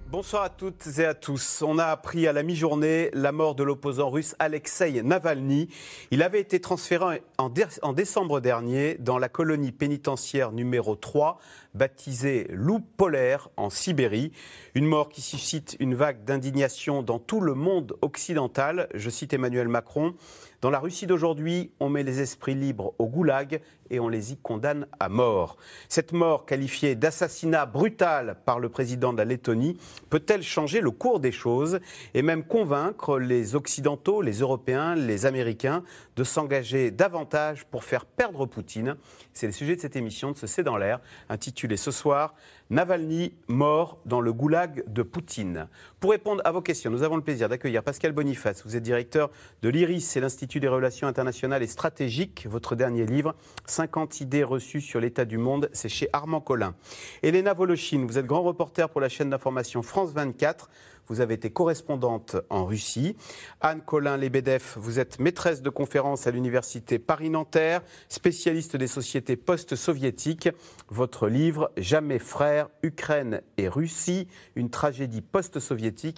Bonsoir à toutes et à tous. On a appris à la mi-journée la mort de l'opposant russe Alexeï Navalny. Il avait été transféré en décembre dernier dans la colonie pénitentiaire numéro 3, baptisée Loup polaire en Sibérie. Une mort qui suscite une vague d'indignation dans tout le monde occidental. Je cite Emmanuel Macron. Dans la Russie d'aujourd'hui, on met les esprits libres au goulag et on les y condamne à mort. Cette mort, qualifiée d'assassinat brutal par le président de la Lettonie, peut-elle changer le cours des choses et même convaincre les Occidentaux, les Européens, les Américains de s'engager davantage pour faire perdre Poutine? C'est le sujet de cette émission de ce C'est dans l'air, intitulée ce soir « Navalny, mort dans le goulag de Poutine ». Pour répondre à vos questions, nous avons le plaisir d'accueillir Pascal Boniface. Vous êtes directeur de l'IRIS, c'est l'Institut des relations internationales et stratégiques. Votre dernier livre, 50 idées reçues sur l'état du monde, c'est chez Armand Collin. Elena Volochine, vous êtes grand reporter pour la chaîne d'information France 24. Vous avez été correspondante en Russie. Anne Collin-Lebedev, vous êtes maîtresse de conférences à l'université Paris-Nanterre, spécialiste des sociétés post-soviétiques. Votre livre « Jamais frères, Ukraine et Russie, une tragédie post-soviétique »,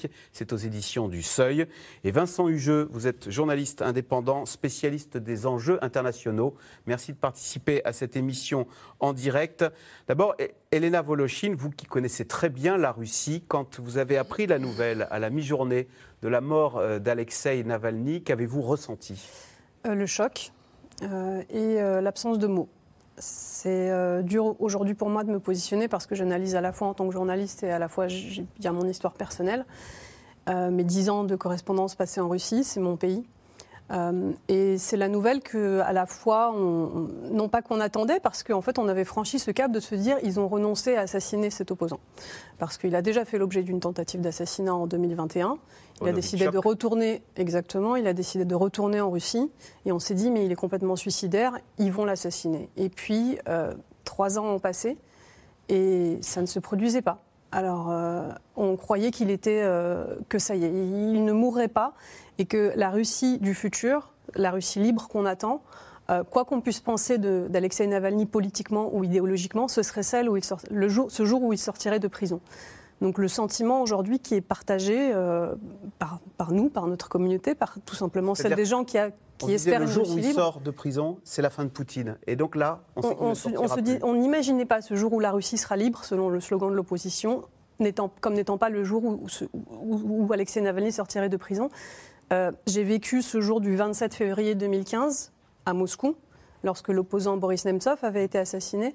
c'est aux éditions du Seuil. Et Vincent Hugeux, vous êtes journaliste indépendant, spécialiste des enjeux internationaux. Merci de participer à cette émission en direct. D'abord, Elena Volochine, vous qui connaissez très bien la Russie, quand vous avez appris la nouvelle à la mi-journée de la mort d'Alexeï Navalny, qu'avez-vous ressenti ? Le choc et l'absence de mots. C'est dur aujourd'hui pour moi de me positionner parce que j'analyse à la fois en tant que journaliste et à la fois il y a mon histoire personnelle. Mes 10 ans de correspondance passée en Russie, c'est mon pays. Et c'est la nouvelle qu'à la fois, non pas qu'on attendait, parce qu'en fait on avait franchi ce cap de se dire ils ont renoncé à assassiner cet opposant. Parce qu'il a déjà fait l'objet d'une tentative d'assassinat en 2021. Il a décidé de retourner, exactement, il a décidé de retourner en Russie. Et on s'est dit mais il est complètement suicidaire, ils vont l'assassiner. Et puis 3 ans ont passé et ça ne se produisait pas. Alors, on croyait qu'il était, que ça y est, il ne mourrait pas et que la Russie du futur, la Russie libre qu'on attend, quoi qu'on puisse penser d'Alexeï Navalny politiquement ou idéologiquement, ce serait celle où ce jour où il sortirait de prison. Donc le sentiment aujourd'hui qui est partagé par nous, par notre communauté, par tout simplement celle des gens qui espèrent une Russie libre. Le jour où il sort de prison, c'est la fin de Poutine. Et donc là, on n'imaginait pas ce jour où la Russie sera libre, selon le slogan de l'opposition, comme n'étant pas le jour où Alexeï Navalny sortirait de prison. J'ai vécu ce jour du 27 février 2015 à Moscou, lorsque l'opposant Boris Nemtsov avait été assassiné.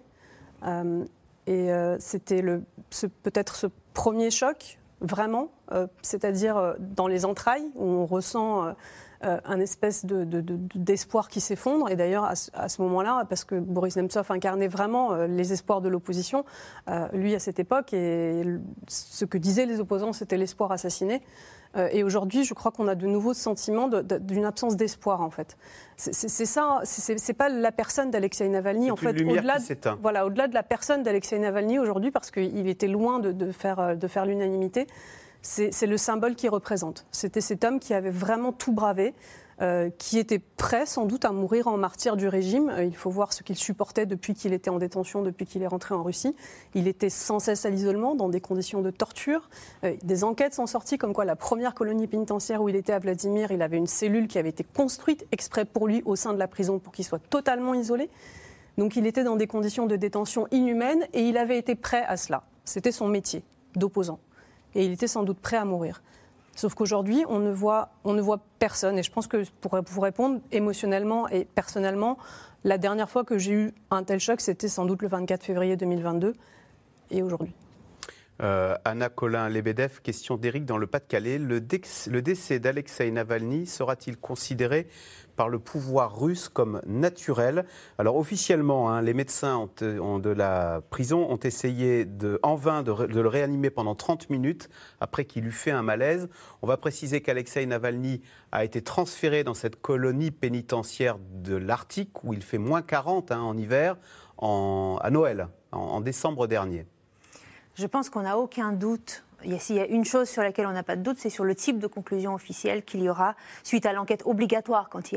C'était peut-être ce premier choc, vraiment, c'est-à-dire dans les entrailles, où on ressent un espèce d'espoir qui s'effondre. Et d'ailleurs, à ce moment-là, parce que Boris Nemtsov incarnait vraiment les espoirs de l'opposition, lui, à cette époque, et ce que disaient les opposants, c'était l'espoir assassiné. Et aujourd'hui, je crois qu'on a de nouveau ce sentiment d'une absence d'espoir, en fait. C'est ça, c'est pas la personne d'Alexeï Navalny, en fait. Au-delà de la personne d'Alexeï Navalny aujourd'hui, parce qu'il était loin de faire l'unanimité, c'est le symbole qu'il représente. C'était cet homme qui avait vraiment tout bravé, qui était prêt sans doute à mourir en martyr du régime. Il faut voir ce qu'il supportait depuis qu'il était en détention, depuis qu'il est rentré en Russie. Il était sans cesse à l'isolement, dans des conditions de torture. Des enquêtes sont sorties comme quoi la première colonie pénitentiaire où il était à Vladimir, il avait une cellule qui avait été construite exprès pour lui au sein de la prison pour qu'il soit totalement isolé. Donc il était dans des conditions de détention inhumaines et il avait été prêt à cela. C'était son métier d'opposant. Et il était sans doute prêt à mourir. Sauf qu'aujourd'hui, on ne voit personne. Et je pense que pour vous répondre émotionnellement et personnellement, la dernière fois que j'ai eu un tel choc, c'était sans doute le 24 février 2022 et aujourd'hui. Anna Collin-Lebedev, question d'Éric dans le Pas-de-Calais. Le décès d'Alexeï Navalny sera-t-il considéré par le pouvoir russe comme naturel? Alors officiellement, les médecins de la prison ont essayé en vain de le réanimer pendant 30 minutes après qu'il eut fait un malaise. On va préciser qu'Alexeï Navalny a été transféré dans cette colonie pénitentiaire de l'Arctique où il fait moins 40 en hiver à Noël, en décembre dernier. Je pense qu'on n'a aucun doute s'il y a une chose sur laquelle on n'a pas de doute, c'est sur le type de conclusion officielle qu'il y aura suite à l'enquête obligatoire quand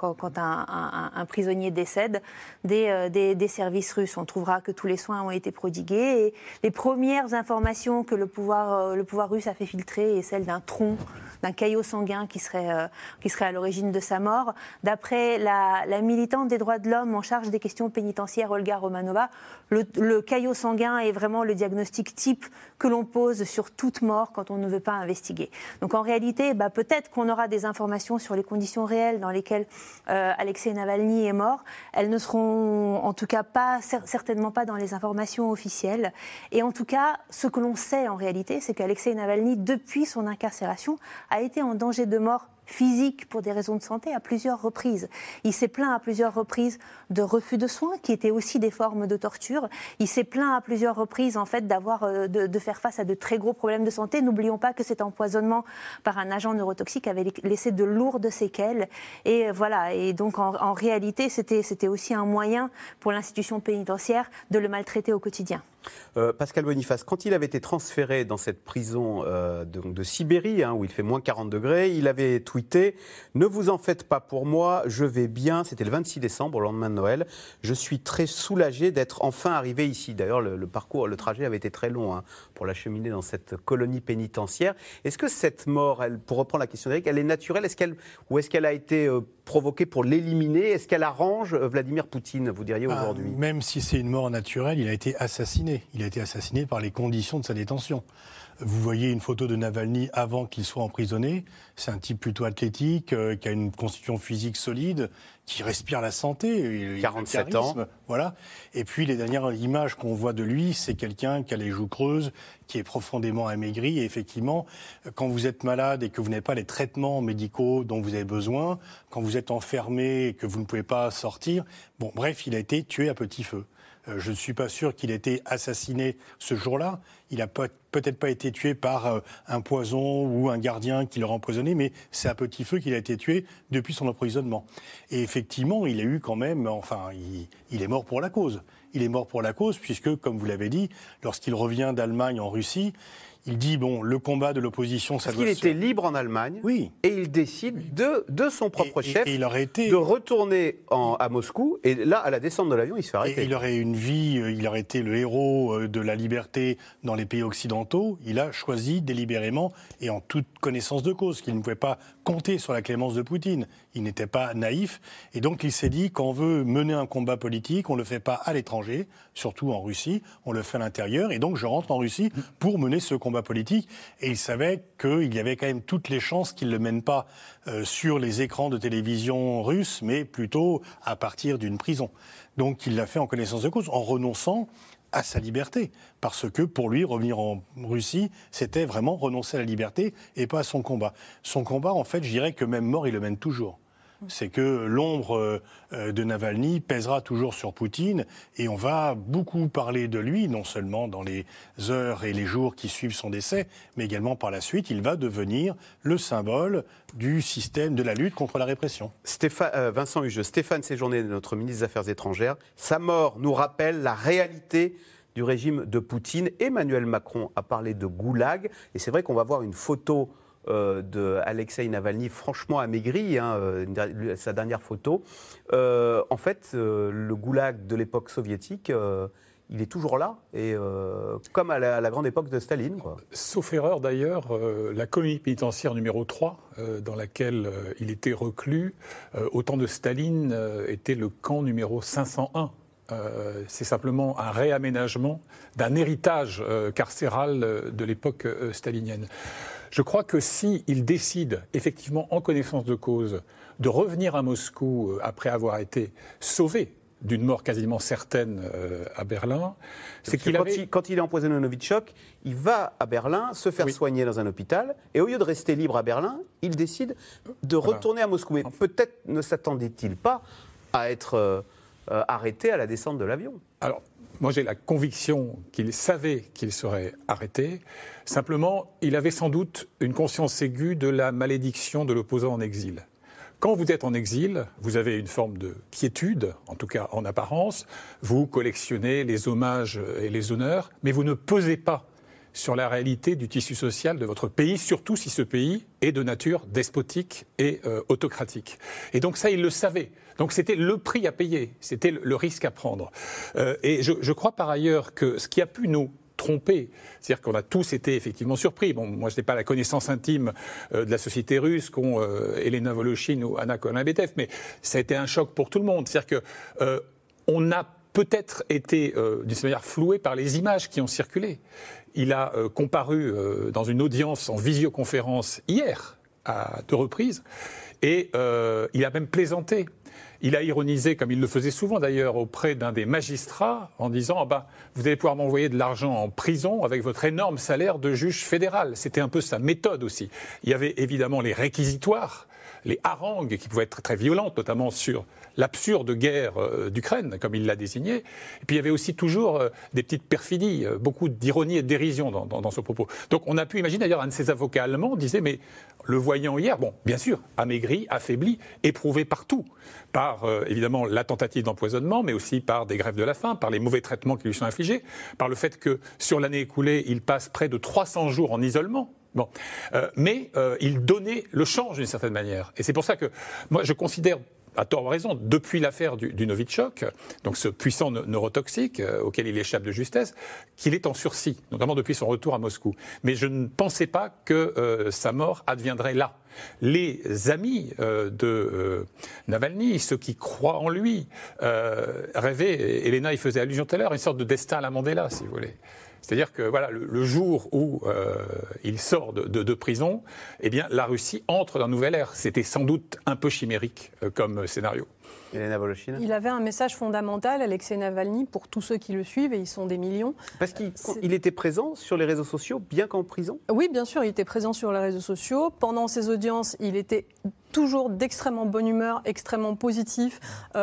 un prisonnier décède des services russes. On trouvera que tous les soins ont été prodigués et les premières informations que le pouvoir russe a fait filtrer est celle d'un tronc, d'un caillot sanguin qui serait à l'origine de sa mort. D'après la militante des droits de l'homme en charge des questions pénitentiaires, Olga Romanova, le caillot sanguin est vraiment le diagnostic type que l'on pose sur toute mort quand on ne veut pas investiguer. Donc en réalité, peut-être qu'on aura des informations sur les conditions réelles dans lesquelles Alexeï Navalny est mort. Elles ne seront en tout cas certainement pas dans les informations officielles. Et en tout cas, ce que l'on sait en réalité, c'est qu'Alexeï Navalny, depuis son incarcération, a été en danger de mort physique pour des raisons de santé à plusieurs reprises. Il s'est plaint à plusieurs reprises de refus de soins, qui étaient aussi des formes de torture. Il s'est plaint à plusieurs reprises, en fait, de faire face à de très gros problèmes de santé. N'oublions pas que cet empoisonnement par un agent neurotoxique avait laissé de lourdes séquelles. Et voilà. Et donc, en réalité, c'était aussi un moyen pour l'institution pénitentiaire de le maltraiter au quotidien. Pascal Boniface, quand il avait été transféré dans cette prison de Sibérie, où il fait moins 40 degrés, il avait tweeté « Ne vous en faites pas pour moi, je vais bien ». C'était le 26 décembre, au lendemain de Noël. « Je suis très soulagé d'être enfin arrivé ici ». D'ailleurs, le trajet avait été très long pour l'acheminer dans cette colonie pénitentiaire. Est-ce que cette mort, pour reprendre la question d'Éric, elle est naturelle ou est-ce qu'elle a été provoquée pour l'éliminer? Est-ce qu'elle arrange Vladimir Poutine, vous diriez, aujourd'hui? Même si c'est une mort naturelle, il a été assassiné. Il a été assassiné par les conditions de sa détention. Vous voyez une photo de Navalny avant qu'il soit emprisonné. C'est un type plutôt athlétique, qui a une constitution physique solide, qui respire la santé. 47 ans. Voilà. Et puis les dernières images qu'on voit de lui, c'est quelqu'un qui a les joues creuses, qui est profondément amaigri. Et effectivement, quand vous êtes malade et que vous n'avez pas les traitements médicaux dont vous avez besoin, quand vous êtes enfermé et que vous ne pouvez pas sortir, bref, il a été tué à petit feu. Je ne suis pas sûr qu'il ait été assassiné ce jour-là. Il n'a peut-être pas été tué par un poison ou un gardien qui l'aurait empoisonné, mais c'est à petit feu qu'il a été tué depuis son emprisonnement. Et effectivement, il a eu quand même, il est mort pour la cause. Il est mort pour la cause puisque, comme vous l'avez dit, lorsqu'il revient d'Allemagne en Russie, il dit, le combat de l'opposition, ça doit se faire. Parce qu'il était libre en Allemagne, oui. Et il décide de son propre chef de retourner à Moscou. Et là, à la descente de l'avion, il se fait arrêter. Et il aurait une vie, il aurait été le héros de la liberté dans les pays occidentaux. Il a choisi délibérément et en toute connaissance de cause qu'il ne pouvait pas compter sur la clémence de Poutine. Il n'était pas naïf. Et donc, il s'est dit, quand on veut mener un combat politique, on ne le fait pas à l'étranger, surtout en Russie, on le fait à l'intérieur. Et donc, je rentre en Russie pour mener ce combat politique. Et il savait qu'il y avait quand même toutes les chances qu'il ne le mène pas sur les écrans de télévision russes, mais plutôt à partir d'une prison. Donc, il l'a fait en connaissance de cause, en renonçant à sa liberté. Parce que pour lui, revenir en Russie, c'était vraiment renoncer à la liberté et pas à son combat. Son combat, en fait, je dirais que même mort, il le mène toujours. C'est que l'ombre de Navalny pèsera toujours sur Poutine et on va beaucoup parler de lui, non seulement dans les heures et les jours qui suivent son décès, mais également par la suite, il va devenir le symbole du système de la lutte contre la répression. Vincent Hugeux, Stéphane Séjourné, notre ministre des Affaires étrangères, sa mort nous rappelle la réalité du régime de Poutine. Emmanuel Macron a parlé de goulag et c'est vrai qu'on va voir une photo de Alexeï Navalny, franchement amaigri, sa dernière photo. En fait, le goulag de l'époque soviétique, il est toujours là, et comme à la grande époque de Staline, quoi. Sauf erreur d'ailleurs, la colonie pénitentiaire numéro 3, dans laquelle il était reclus, au temps de Staline, était le camp numéro 501. C'est simplement un réaménagement d'un héritage carcéral de l'époque stalinienne. Je crois que s'il décide, effectivement, en connaissance de cause, de revenir à Moscou après avoir été sauvé d'une mort quasiment certaine à Berlin, c'est qu'il quand il est empoisonné au Novichok, il va à Berlin se faire soigner dans un hôpital, et au lieu de rester libre à Berlin, il décide de retourner à Moscou. Mais peut-être ne s'attendait-il pas à être arrêté à la descente de l'avion. Alors, moi, j'ai la conviction qu'il savait qu'il serait arrêté. Simplement, il avait sans doute une conscience aiguë de la malédiction de l'opposant en exil. Quand vous êtes en exil, vous avez une forme de quiétude, en tout cas en apparence. Vous collectionnez les hommages et les honneurs, mais vous ne pesez pas sur la réalité du tissu social de votre pays, surtout si ce pays est de nature despotique et autocratique. Et donc ça, il le savait. Donc c'était le prix à payer, c'était le risque à prendre. Et je crois par ailleurs que ce qui a pu nous tromper, c'est-à-dire qu'on a tous été effectivement surpris. Bon, moi je n'ai pas la connaissance intime de la société russe qu'ont Elena Voloshin ou Anna Kolenabetev, mais ça a été un choc pour tout le monde. C'est-à-dire que on a peut-être été d'une certaine manière floué par les images qui ont circulé. Il a comparu dans une audience en visioconférence hier à 2 reprises et il a même plaisanté. Il a ironisé, comme il le faisait souvent d'ailleurs, auprès d'un des magistrats en disant vous allez pouvoir m'envoyer de l'argent en prison avec votre énorme salaire de juge fédéral. C'était un peu sa méthode aussi. Il y avait évidemment les réquisitoires, les harangues qui pouvaient être très violentes, notamment sur l'absurde guerre d'Ukraine, comme il l'a désigné. Et puis il y avait aussi toujours des petites perfidies, beaucoup d'ironie et de dérision dans ce propos. Donc on a pu imaginer, d'ailleurs, un de ses avocats allemands disait, mais le voyant hier, bon, bien sûr, amaigri, affaibli, éprouvé partout, par évidemment la tentative d'empoisonnement, mais aussi par des grèves de la faim, par les mauvais traitements qui lui sont infligés, par le fait que sur l'année écoulée, il passe près de 300 jours en isolement. Bon, mais il donnait le change d'une certaine manière. Et c'est pour ça que moi je considère, à tort ou à raison, depuis l'affaire du Novichok, donc ce puissant neurotoxique auquel il échappe de justesse, qu'il est en sursis, notamment depuis son retour à Moscou. Mais je ne pensais pas que sa mort adviendrait là. Les amis de Navalny, ceux qui croient en lui, rêvaient, Elena y faisait allusion tout à l'heure, une sorte de destin à la Mandela, si vous voulez. C'est-à-dire que voilà, le jour où il sort de prison, eh bien, la Russie entre dans une nouvelle ère. C'était sans doute un peu chimérique comme scénario. Elena Voloshin. Il avait un message fondamental, Alexei Navalny, pour tous ceux qui le suivent, et ils sont des millions. Parce qu'il était présent sur les réseaux sociaux, bien qu'en prison ? Oui, bien sûr, il était présent sur les réseaux sociaux. Pendant ses audiences, il était toujours d'extrêmement bonne humeur, extrêmement positif.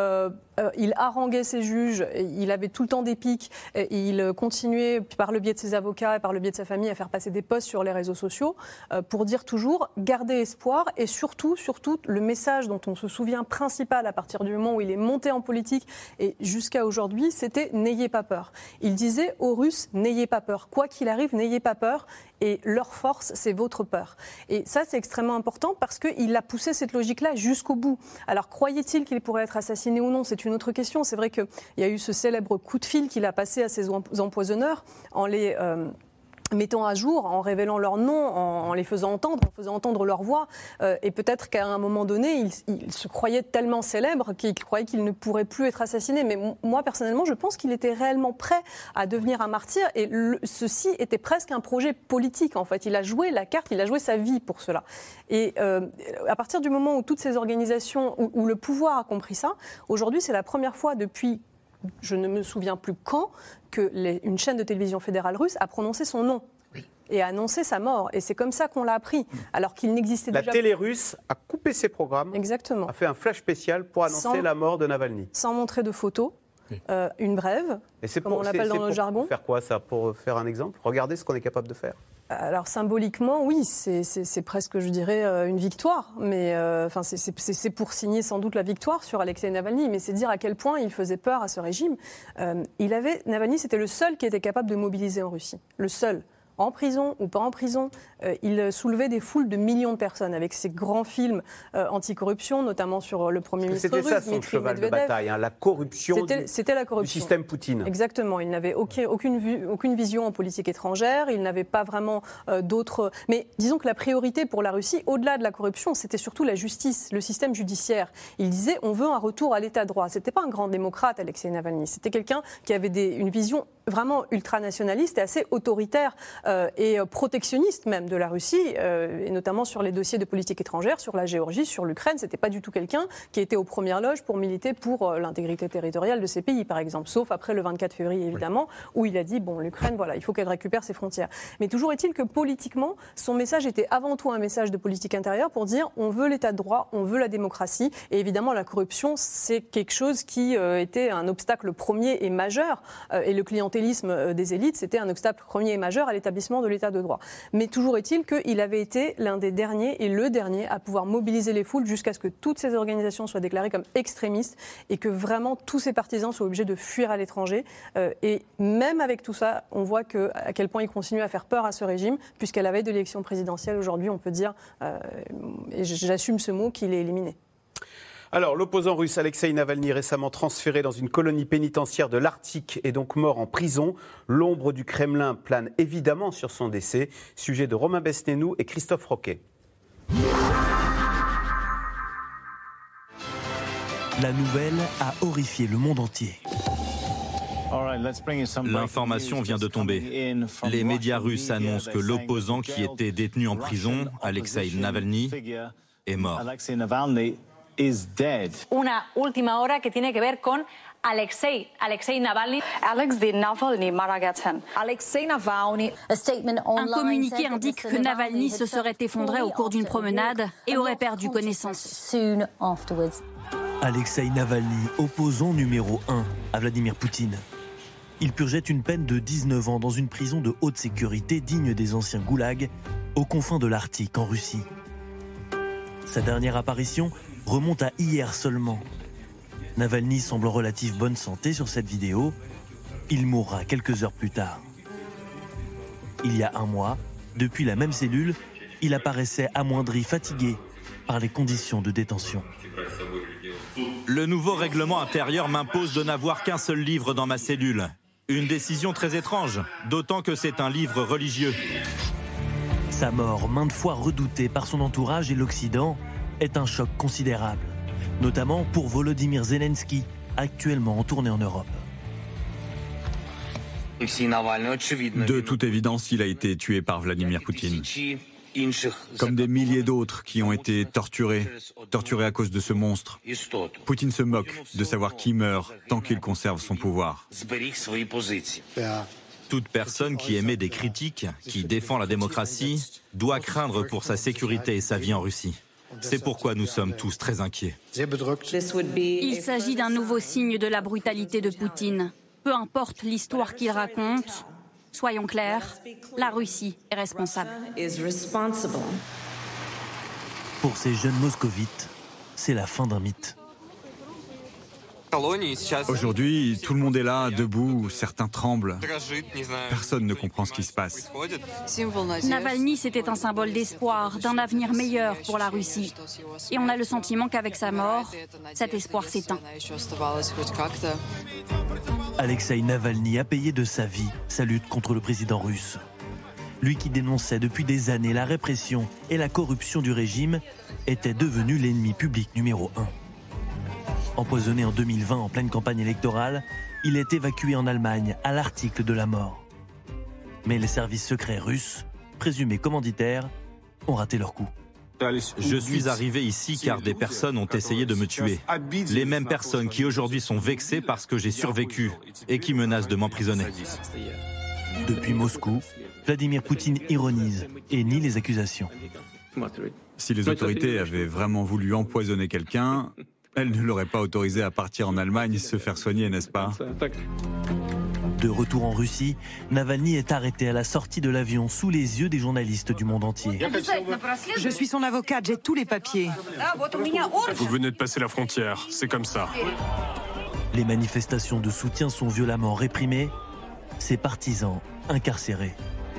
Il haranguait ses juges, il avait tout le temps des pics, et il continuait par le biais de ses avocats et par le biais de sa famille à faire passer des posts sur les réseaux sociaux pour dire toujours garder espoir, et surtout le message dont on se souvient principal à partir du moment où il est monté en politique et jusqu'à aujourd'hui, c'était n'ayez pas peur. Il disait aux Russes n'ayez pas peur, quoi qu'il arrive, n'ayez pas peur. Et leur force, c'est votre peur. Et ça, c'est extrêmement important parce qu'il a poussé cette logique-là jusqu'au bout. Alors, croyait-il qu'il pourrait être assassiné ou non ? C'est une autre question. C'est vrai qu'il y a eu ce célèbre coup de fil qu'il a passé à ses empoisonneurs en les mettant à jour, en révélant leur nom, en les faisant entendre leur voix. Et peut-être qu'à un moment donné, il se croyait tellement célèbre qu'il croyait qu'il ne pourrait plus être assassiné. Mais moi, personnellement, je pense qu'il était réellement prêt à devenir un martyr. Et ceci était presque un projet politique, en fait. Il a joué la carte, il a joué sa vie pour cela. Et à partir du moment où toutes ces organisations, où le pouvoir a compris ça, aujourd'hui, c'est la première fois depuis, je ne me souviens plus quand, qu'une chaîne de télévision fédérale russe a prononcé son nom. Oui. Et a annoncé sa mort. Et c'est comme ça qu'on l'a appris, alors qu'il n'existait déjà... La télé russe a coupé ses programmes. Exactement. A fait un flash spécial pour annoncer la mort de Navalny. Sans montrer de photos, oui. Une brève, comme on l'appelle dans le jargon. Pour faire quoi, ça ? Pour faire un exemple ? Regardez ce qu'on est capable de faire. Alors symboliquement, oui, c'est presque, je dirais, une victoire. Mais c'est pour signer sans doute la victoire sur Alexei Navalny. Mais c'est dire à quel point il faisait peur à ce régime. Navalny, c'était le seul qui était capable de mobiliser en Russie. Le seul. En prison ou pas en prison, il soulevait des foules de millions de personnes avec ses grands films anticorruption, notamment sur le Premier ministre russe, C'était ça son cheval de bataille, la corruption c'était la corruption du système Poutine. Exactement, il n'avait aucune vision en politique étrangère, il n'avait pas vraiment d'autres... Mais disons que la priorité pour la Russie, au-delà de la corruption, c'était surtout la justice, le système judiciaire. Il disait on veut un retour à l'état de droit. C'était pas un grand démocrate, Alexei Navalny, c'était quelqu'un qui avait une vision vraiment ultranationaliste et assez autoritaire et protectionniste même de la Russie, et notamment sur les dossiers de politique étrangère, sur la Géorgie, sur l'Ukraine. C'était pas du tout quelqu'un qui était aux premières loges pour militer pour l'intégrité territoriale de ces pays, par exemple, sauf après le 24 février, évidemment, où il a dit, bon, l'Ukraine, voilà, il faut qu'elle récupère ses frontières. Mais toujours est-il que politiquement, son message était avant tout un message de politique intérieure pour dire, on veut l'état de droit, on veut la démocratie, et évidemment, la corruption, c'est quelque chose qui était un obstacle premier et majeur, et le clientélisme clientélisme des élites, c'était un obstacle premier et majeur à l'établissement de l'état de droit. Mais toujours est-il qu'il avait été l'un des derniers et le dernier à pouvoir mobiliser les foules jusqu'à ce que toutes ces organisations soient déclarées comme extrémistes et que vraiment tous ces partisans soient obligés de fuir à l'étranger. Et même avec tout ça, on voit à quel point il continue à faire peur à ce régime, puisqu'à la veille de l'élection présidentielle, aujourd'hui, on peut dire, et j'assume ce mot, qu'il est éliminé. Alors, l'opposant russe Alexeï Navalny, récemment transféré dans une colonie pénitentiaire de l'Arctique, est donc mort en prison. L'ombre du Kremlin plane évidemment sur son décès. Sujet de Romain Besnénou et Christophe Roquet. La nouvelle a horrifié le monde entier. L'information vient de tomber. Les médias russes annoncent que l'opposant qui était détenu en prison, Alexeï Navalny, est mort. Una última hora que tiene que ver con Alexei Navalny. Alexei Navalny mara geten. Alexei Navalny. Un communiqué indique que Navalny se serait effondré au cours d'une promenade et aurait perdu connaissance. Alexeï Navalny, opposant numéro 1 à Vladimir Poutine. Il purgeait une peine de 19 ans dans une prison de haute sécurité digne des anciens goulags, aux confins de l'Arctique en Russie. Sa dernière apparition remonte à hier seulement. Navalny semble en relative bonne santé sur cette vidéo. Il mourra quelques heures plus tard. Il y a un mois, depuis la même cellule, il apparaissait amoindri, fatigué par les conditions de détention. Le nouveau règlement intérieur m'impose de n'avoir qu'un seul livre dans ma cellule. Une décision très étrange, d'autant que c'est un livre religieux. Sa mort, maintes fois redoutée par son entourage et l'Occident, est un choc considérable, notamment pour Volodymyr Zelensky, actuellement en tournée en Europe. De toute évidence, il a été tué par Vladimir Poutine. Comme des milliers d'autres qui ont été torturés à cause de ce monstre. Poutine se moque de savoir qui meurt tant qu'il conserve son pouvoir. Toute personne qui émet des critiques, qui défend la démocratie, doit craindre pour sa sécurité et sa vie en Russie. C'est pourquoi nous sommes tous très inquiets. Il s'agit d'un nouveau signe de la brutalité de Poutine. Peu importe l'histoire qu'il raconte, soyons clairs, la Russie est responsable. Pour ces jeunes moscovites, c'est la fin d'un mythe. Aujourd'hui, tout le monde est là, debout, certains tremblent. Personne ne comprend ce qui se passe. Navalny, c'était un symbole d'espoir, d'un avenir meilleur pour la Russie. Et on a le sentiment qu'avec sa mort, cet espoir s'éteint. Alexeï Navalny a payé de sa vie sa lutte contre le président russe. Lui qui dénonçait depuis des années la répression et la corruption du régime était devenu l'ennemi public numéro 1. Empoisonné en 2020 en pleine campagne électorale, il est évacué en Allemagne à l'article de la mort. Mais les services secrets russes, présumés commanditaires, ont raté leur coup. Je suis arrivé ici car des personnes ont essayé de me tuer. Les mêmes personnes qui aujourd'hui sont vexées parce que j'ai survécu et qui menacent de m'emprisonner. Depuis Moscou, Vladimir Poutine ironise et nie les accusations. Si les autorités avaient vraiment voulu empoisonner quelqu'un, elles ne l'auraient pas autorisé à partir en Allemagne se faire soigner, n'est-ce pas ? De retour en Russie, Navalny est arrêté à la sortie de l'avion sous les yeux des journalistes du monde entier. Je suis son avocate, j'ai tous les papiers. Vous venez de passer la frontière, c'est comme ça. Les manifestations de soutien sont violemment réprimées, ses partisans incarcérés.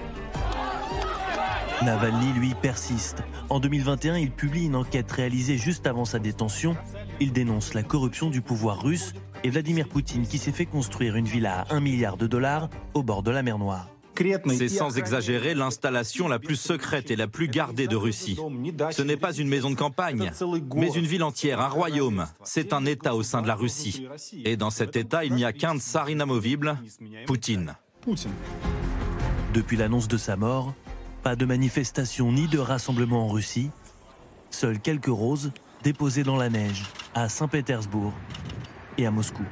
Navalny, lui, persiste. En 2021, il publie une enquête réalisée juste avant sa détention. Il dénonce la corruption du pouvoir russe et Vladimir Poutine qui s'est fait construire une villa à $1 milliard au bord de la mer Noire. C'est sans exagérer l'installation la plus secrète et la plus gardée de Russie. Ce n'est pas une maison de campagne, mais une ville entière, un royaume. C'est un État au sein de la Russie. Et dans cet État, il n'y a qu'un tsar inamovible, Poutine. Depuis l'annonce de sa mort, pas de manifestation ni de rassemblement en Russie. Seules quelques roses déposées dans la neige à Saint-Pétersbourg et à Moscou.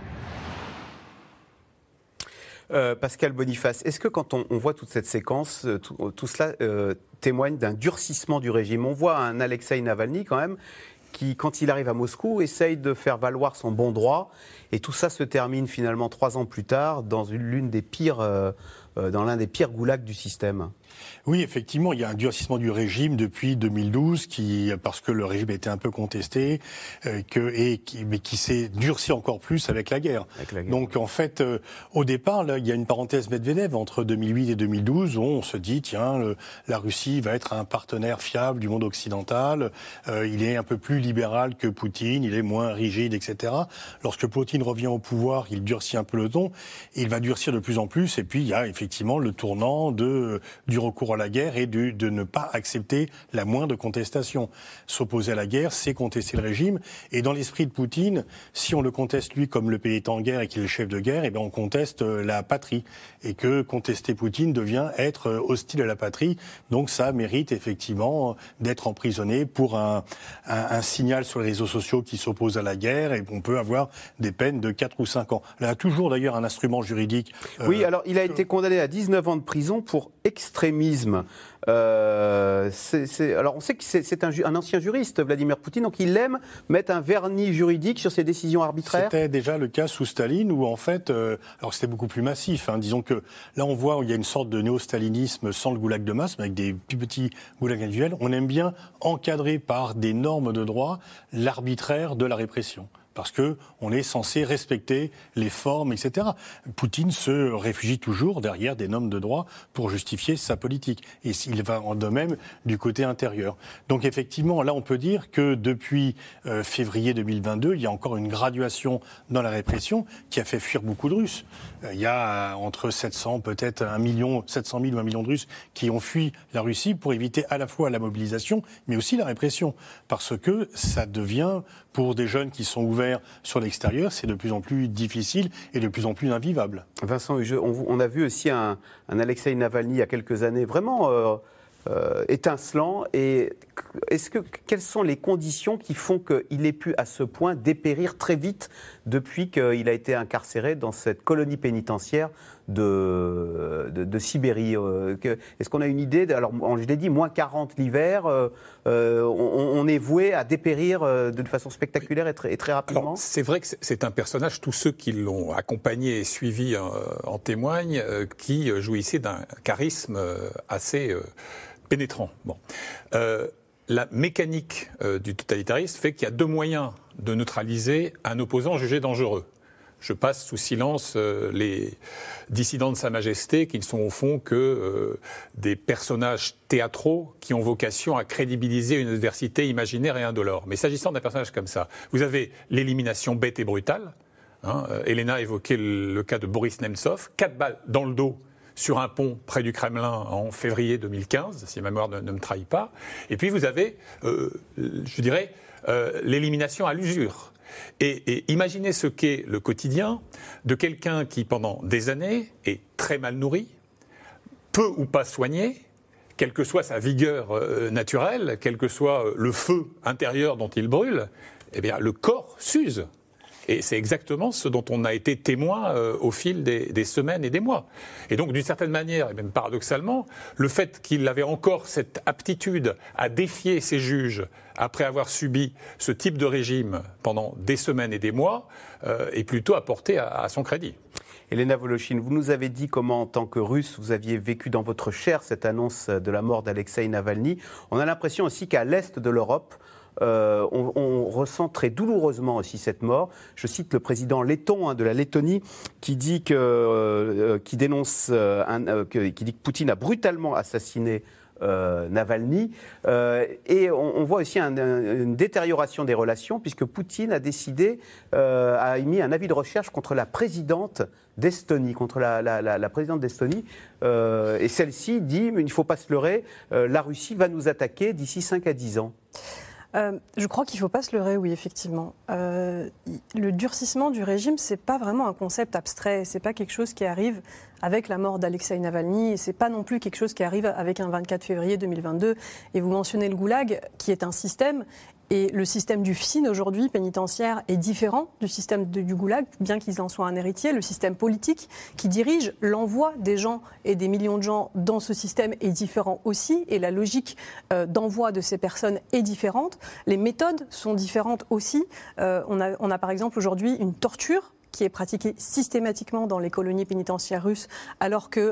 Pascal Boniface, est-ce que quand on voit toute cette séquence, tout cela témoigne d'un durcissement du régime ? On voit un Alexeï Navalny quand même qui, quand il arrive à Moscou, essaye de faire valoir son bon droit. Et tout ça se termine finalement 3 ans plus tard dans dans l'un des pires goulags du système. Oui, effectivement, il y a un durcissement du régime depuis 2012, parce que le régime était un peu contesté, mais qui s'est durci encore plus avec la guerre. Donc en fait, au départ, là, il y a une parenthèse Medvedev entre 2008 et 2012 où on se dit, tiens, la Russie va être un partenaire fiable du monde occidental, il est un peu plus libéral que Poutine, il est moins rigide, etc. Lorsque Poutine revient au pouvoir, il durcit un peu le ton, il va durcir de plus en plus, et puis il y a effectivement le tournant du recours à la guerre et de ne pas accepter la moindre contestation. S'opposer à la guerre, c'est contester le régime. Et dans l'esprit de Poutine, si on le conteste lui comme le pays est en guerre et qu'il est le chef de guerre, eh bien on conteste la patrie. Et que contester Poutine devient être hostile à la patrie. Donc ça mérite effectivement d'être emprisonné pour un signal sur les réseaux sociaux qui s'oppose à la guerre. Et on peut avoir des peines de 4 ou 5 ans. Là, toujours d'ailleurs un instrument juridique. Oui, alors il a été condamné à 19 ans de prison pour extrémisme. Alors on sait que c'est un ancien juriste, Vladimir Poutine, donc il aime mettre un vernis juridique sur ses décisions arbitraires. C'était déjà le cas sous Staline où en fait, alors c'était beaucoup plus massif, disons que là on voit où il y a une sorte de néo-stalinisme sans le goulag de masse, mais avec des plus petits goulags individuels. On aime bien encadrer par des normes de droit l'arbitraire de la répression. Parce qu'on est censé respecter les formes, etc. Poutine se réfugie toujours derrière des normes de droit pour justifier sa politique. Et il va de même du côté intérieur. Donc effectivement, là on peut dire que depuis février 2022, il y a encore une graduation dans la répression qui a fait fuir beaucoup de Russes. Il y a entre 700 peut-être 700 000 ou 1 million de Russes qui ont fui la Russie pour éviter à la fois la mobilisation, mais aussi la répression. Parce que ça devient, pour des jeunes qui sont ouverts sur l'extérieur, c'est de plus en plus difficile et de plus en plus invivable. Vincent, on a vu aussi un Alexeï Navalny il y a quelques années vraiment étincelant. Et quelles sont les conditions qui font qu'il ait pu à ce point dépérir très vite depuis qu'il a été incarcéré dans cette colonie pénitentiaire de Sibérie? Est-ce qu'on a une idée? Alors, je l'ai dit, moins 40 l'hiver, on est voué à dépérir de façon spectaculaire et très rapidement. Alors, c'est vrai que c'est un personnage, tous ceux qui l'ont accompagné et suivi en témoignent, qui jouissait d'un charisme assez pénétrant. Bon. La mécanique du totalitarisme fait qu'il y a 2 moyens de neutraliser un opposant jugé dangereux. Je passe sous silence les dissidents de Sa Majesté qui ne sont au fond que des personnages théâtraux qui ont vocation à crédibiliser une adversité imaginaire et indolore. Mais s'agissant d'un personnage comme ça, vous avez l'élimination bête et brutale. Elena a évoqué le cas de Boris Nemtsov, 4 balles dans le dos sur un pont près du Kremlin en février 2015, si ma mémoire ne me trahit pas. Et puis vous avez, je dirais, l'élimination à l'usure. Et imaginez ce qu'est le quotidien de quelqu'un qui, pendant des années, est très mal nourri, peu ou pas soigné, quelle que soit sa vigueur naturelle, quel que soit le feu intérieur dont il brûle, eh bien, le corps s'use. Et c'est exactement ce dont on a été témoin au fil des semaines et des mois. Et donc, d'une certaine manière, et même paradoxalement, le fait qu'il avait encore cette aptitude à défier ses juges après avoir subi ce type de régime pendant des semaines et des mois est plutôt à porter à son crédit. Elena Voloshin, vous nous avez dit comment, en tant que Russe, vous aviez vécu dans votre chair cette annonce de la mort d'Alexeï Navalny. On a l'impression aussi qu'à l'est de l'Europe, on ressent très douloureusement aussi cette mort. Je cite le président letton de la Lettonie qui dit qui dénonce, qui dit que Poutine a brutalement assassiné Navalny. Et on voit aussi une détérioration des relations puisque Poutine a décidé, a émis un avis de recherche contre la présidente d'Estonie, contre la présidente d'Estonie. Et celle-ci dit, mais il ne faut pas se leurrer, la Russie va nous attaquer d'ici 5 à 10 ans. Je crois qu'il ne faut pas se leurrer, oui, effectivement. Le durcissement du régime, ce n'est pas vraiment un concept abstrait. Ce n'est pas quelque chose qui arrive avec la mort d'Alexeï Navalny. Ce n'est pas non plus quelque chose qui arrive avec un 24 février 2022. Et vous mentionnez le goulag, qui est un système Et le système du FSIN aujourd'hui, pénitentiaire, est différent du système du Goulag, bien qu'ils en soient un héritier. Le système politique qui dirige l'envoi des gens et des millions de gens dans ce système est différent aussi. Et la logique d'envoi de ces personnes est différente. Les méthodes sont différentes aussi. On a par exemple aujourd'hui une torture qui est pratiquée systématiquement dans les colonies pénitentiaires russes, alors que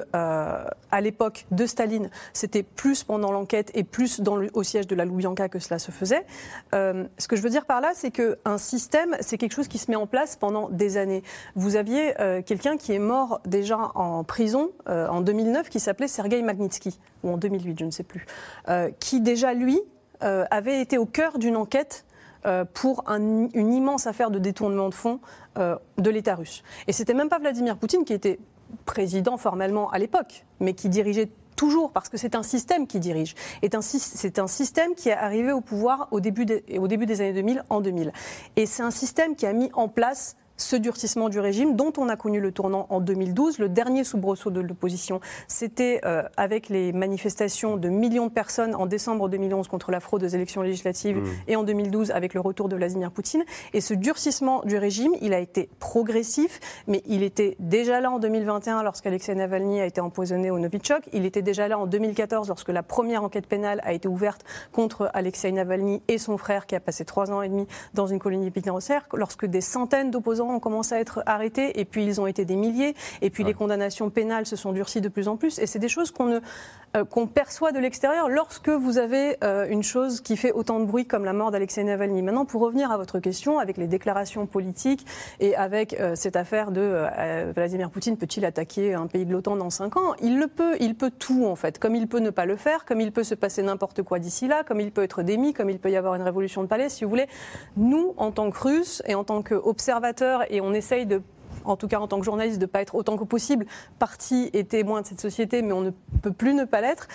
à l'époque de Staline, c'était plus pendant l'enquête et plus au siège de la Loubianka que cela se faisait. Ce que je veux dire par là, c'est qu'un système, c'est quelque chose qui se met en place pendant des années. Vous aviez quelqu'un qui est mort déjà en prison en 2009, qui s'appelait Sergueï Magnitsky, ou en 2008, je ne sais plus, qui déjà, lui, avait été au cœur d'une enquête pour une immense affaire de détournement de fonds de l'État russe. Et c'était même pas Vladimir Poutine qui était président formellement à l'époque, mais qui dirigeait toujours, parce que c'est un système qui dirige. C'est un système qui est arrivé au pouvoir au début des années 2000, en 2000. Et c'est un système qui a mis en place ce durcissement du régime dont on a connu le tournant en 2012. Le dernier soubresaut de l'opposition, c'était avec les manifestations de millions de personnes en décembre 2011 contre la fraude aux élections législatives et en 2012 avec le retour de Vladimir Poutine. Et ce durcissement du régime, il a été progressif, mais il était déjà là en 2021 lorsqu'Alexei Navalny a été empoisonné au Novichok. Il était déjà là en 2014 lorsque la première enquête pénale a été ouverte contre Alexei Navalny et son frère qui a passé 3 ans et demi dans une colonie pénitentiaire, lorsque des centaines d'opposants ont commencé à être arrêtés, et puis ils ont été des milliers, et puis les condamnations pénales se sont durcies de plus en plus, et c'est des choses qu'on perçoit de l'extérieur lorsque vous avez une chose qui fait autant de bruit comme la mort d'Alexei Navalny. Maintenant, pour revenir à votre question, avec les déclarations politiques et avec cette affaire de Vladimir Poutine, peut-il attaquer un pays de l'OTAN dans 5 ans ? Il peut tout en fait, comme il peut ne pas le faire, comme il peut se passer n'importe quoi d'ici là, comme il peut être démis, comme il peut y avoir une révolution de palais, si vous voulez. Nous, en tant que Russes et en tant qu'observateurs, et on essaye en tout cas en tant que journaliste, de ne pas être autant que possible partie et témoin de cette société, mais on ne peut plus ne pas l'être.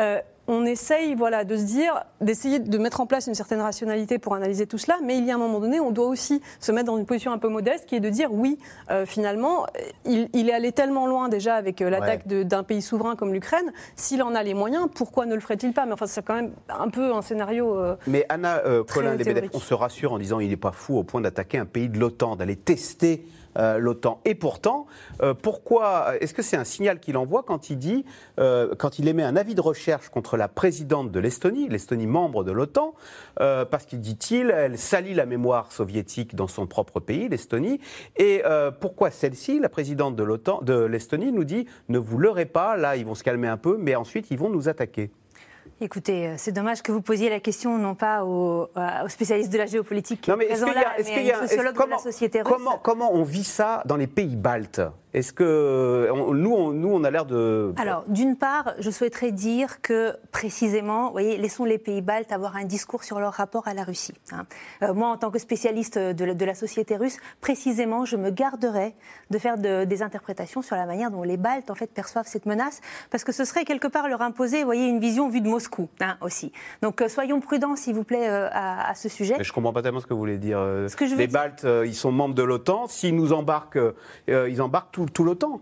On essaye de se dire, d'essayer de mettre en place une certaine rationalité pour analyser tout cela, mais il y a un moment donné, on doit aussi se mettre dans une position un peu modeste, qui est de dire oui, finalement, il est allé tellement loin déjà avec l'attaque d'un pays souverain comme l'Ukraine, s'il en a les moyens, pourquoi ne le ferait-il pas ? Mais enfin, c'est quand même un peu un scénario Mais Anna Colin-Lebedev, on se rassure en disant il n'est pas fou au point d'attaquer un pays de l'OTAN, d'aller tester l'OTAN. Et pourtant, pourquoi est-ce que c'est un signal qu'il envoie quand il dit, quand il émet un avis de recherche contre la présidente de l'Estonie membre de l'OTAN, parce qu'il dit-il, elle salit la mémoire soviétique dans son propre pays, l'Estonie. Et pourquoi celle-ci, la présidente de l'OTAN, de l'Estonie, nous dit ne vous leurrez pas, là ils vont se calmer un peu, mais ensuite ils vont nous attaquer. Écoutez, c'est dommage que vous posiez la question non pas aux spécialistes de la géopolitique qui est présent là, mais à un sociologue de la société russe. Comment on vit ça dans les pays baltes ? Est-ce que nous, on a l'air de... Alors, d'une part, je souhaiterais dire que, précisément, vous voyez, laissons les pays baltes avoir un discours sur leur rapport à la Russie. Moi, en tant que spécialiste de la société russe, précisément, je me garderais de faire des interprétations sur la manière dont les Baltes, en fait, perçoivent cette menace, parce que ce serait quelque part leur imposer, vous voyez, une vision vue de Moscou, aussi. Donc, soyons prudents, s'il vous plaît, à ce sujet. Mais je ne comprends pas tellement ce que vous voulez dire. Les Baltes, ils sont membres de l'OTAN. S'ils nous embarquent, ils embarquent tout l'OTAN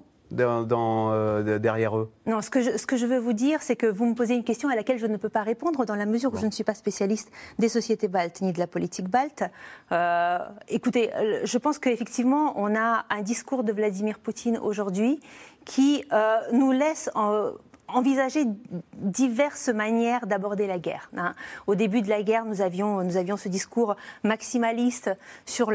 derrière eux. Non, ce que je veux vous dire, c'est que vous me posez une question à laquelle je ne peux pas répondre dans la mesure où je ne suis pas spécialiste des sociétés baltes ni de la politique balte. Écoutez, je pense qu'effectivement, on a un discours de Vladimir Poutine aujourd'hui qui nous laisse envisager diverses manières d'aborder la guerre. Au début de la guerre, nous avions ce discours maximaliste sur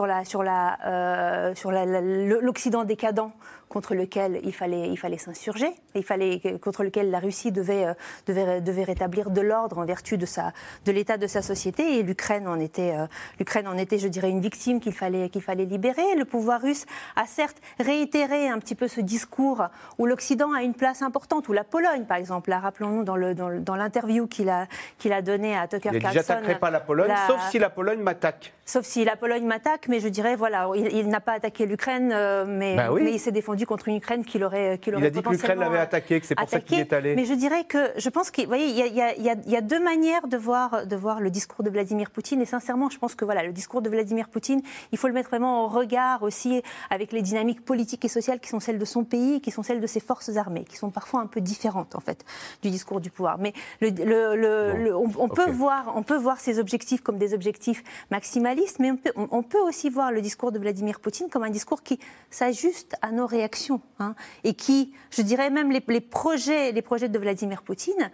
l'Occident décadent contre lequel il fallait s'insurger, contre lequel la Russie devait rétablir de l'ordre en vertu de l'état de sa société, et l'Ukraine en était, je dirais, une victime qu'il fallait libérer. Le pouvoir russe a certes réitéré un petit peu ce discours où l'Occident a une place importante, où la Pologne, par exemple, là, rappelons-nous dans l'interview qu'il a donnée à Tucker Carlson. Il a dit j'attaquerai pas la Pologne, sauf si la Pologne m'attaque. Sauf si la Pologne m'attaque, mais je dirais, voilà, il n'a pas attaqué l'Ukraine, mais il s'est défendu défendu contre une Ukraine qu'il aurait Il a dit que l'Ukraine l'avait attaqué, que c'est pour ça qu'il est allé. Mais je dirais que je pense qu'il y a deux manières de voir le discours de Vladimir Poutine. Et sincèrement, je pense que le discours de Vladimir Poutine, il faut le mettre vraiment en regard aussi avec les dynamiques politiques et sociales qui sont celles de son pays et qui sont celles de ses forces armées, qui sont parfois un peu différentes en fait du discours du pouvoir. Mais on peut voir ces objectifs comme des objectifs maximalistes, mais on peut aussi voir le discours de Vladimir Poutine comme un discours qui s'ajuste à nos réactions, et qui, je dirais même, les projets de Vladimir Poutine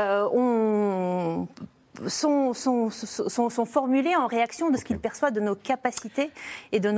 sont formulés en réaction de ce qu'il perçoit de nos capacités et de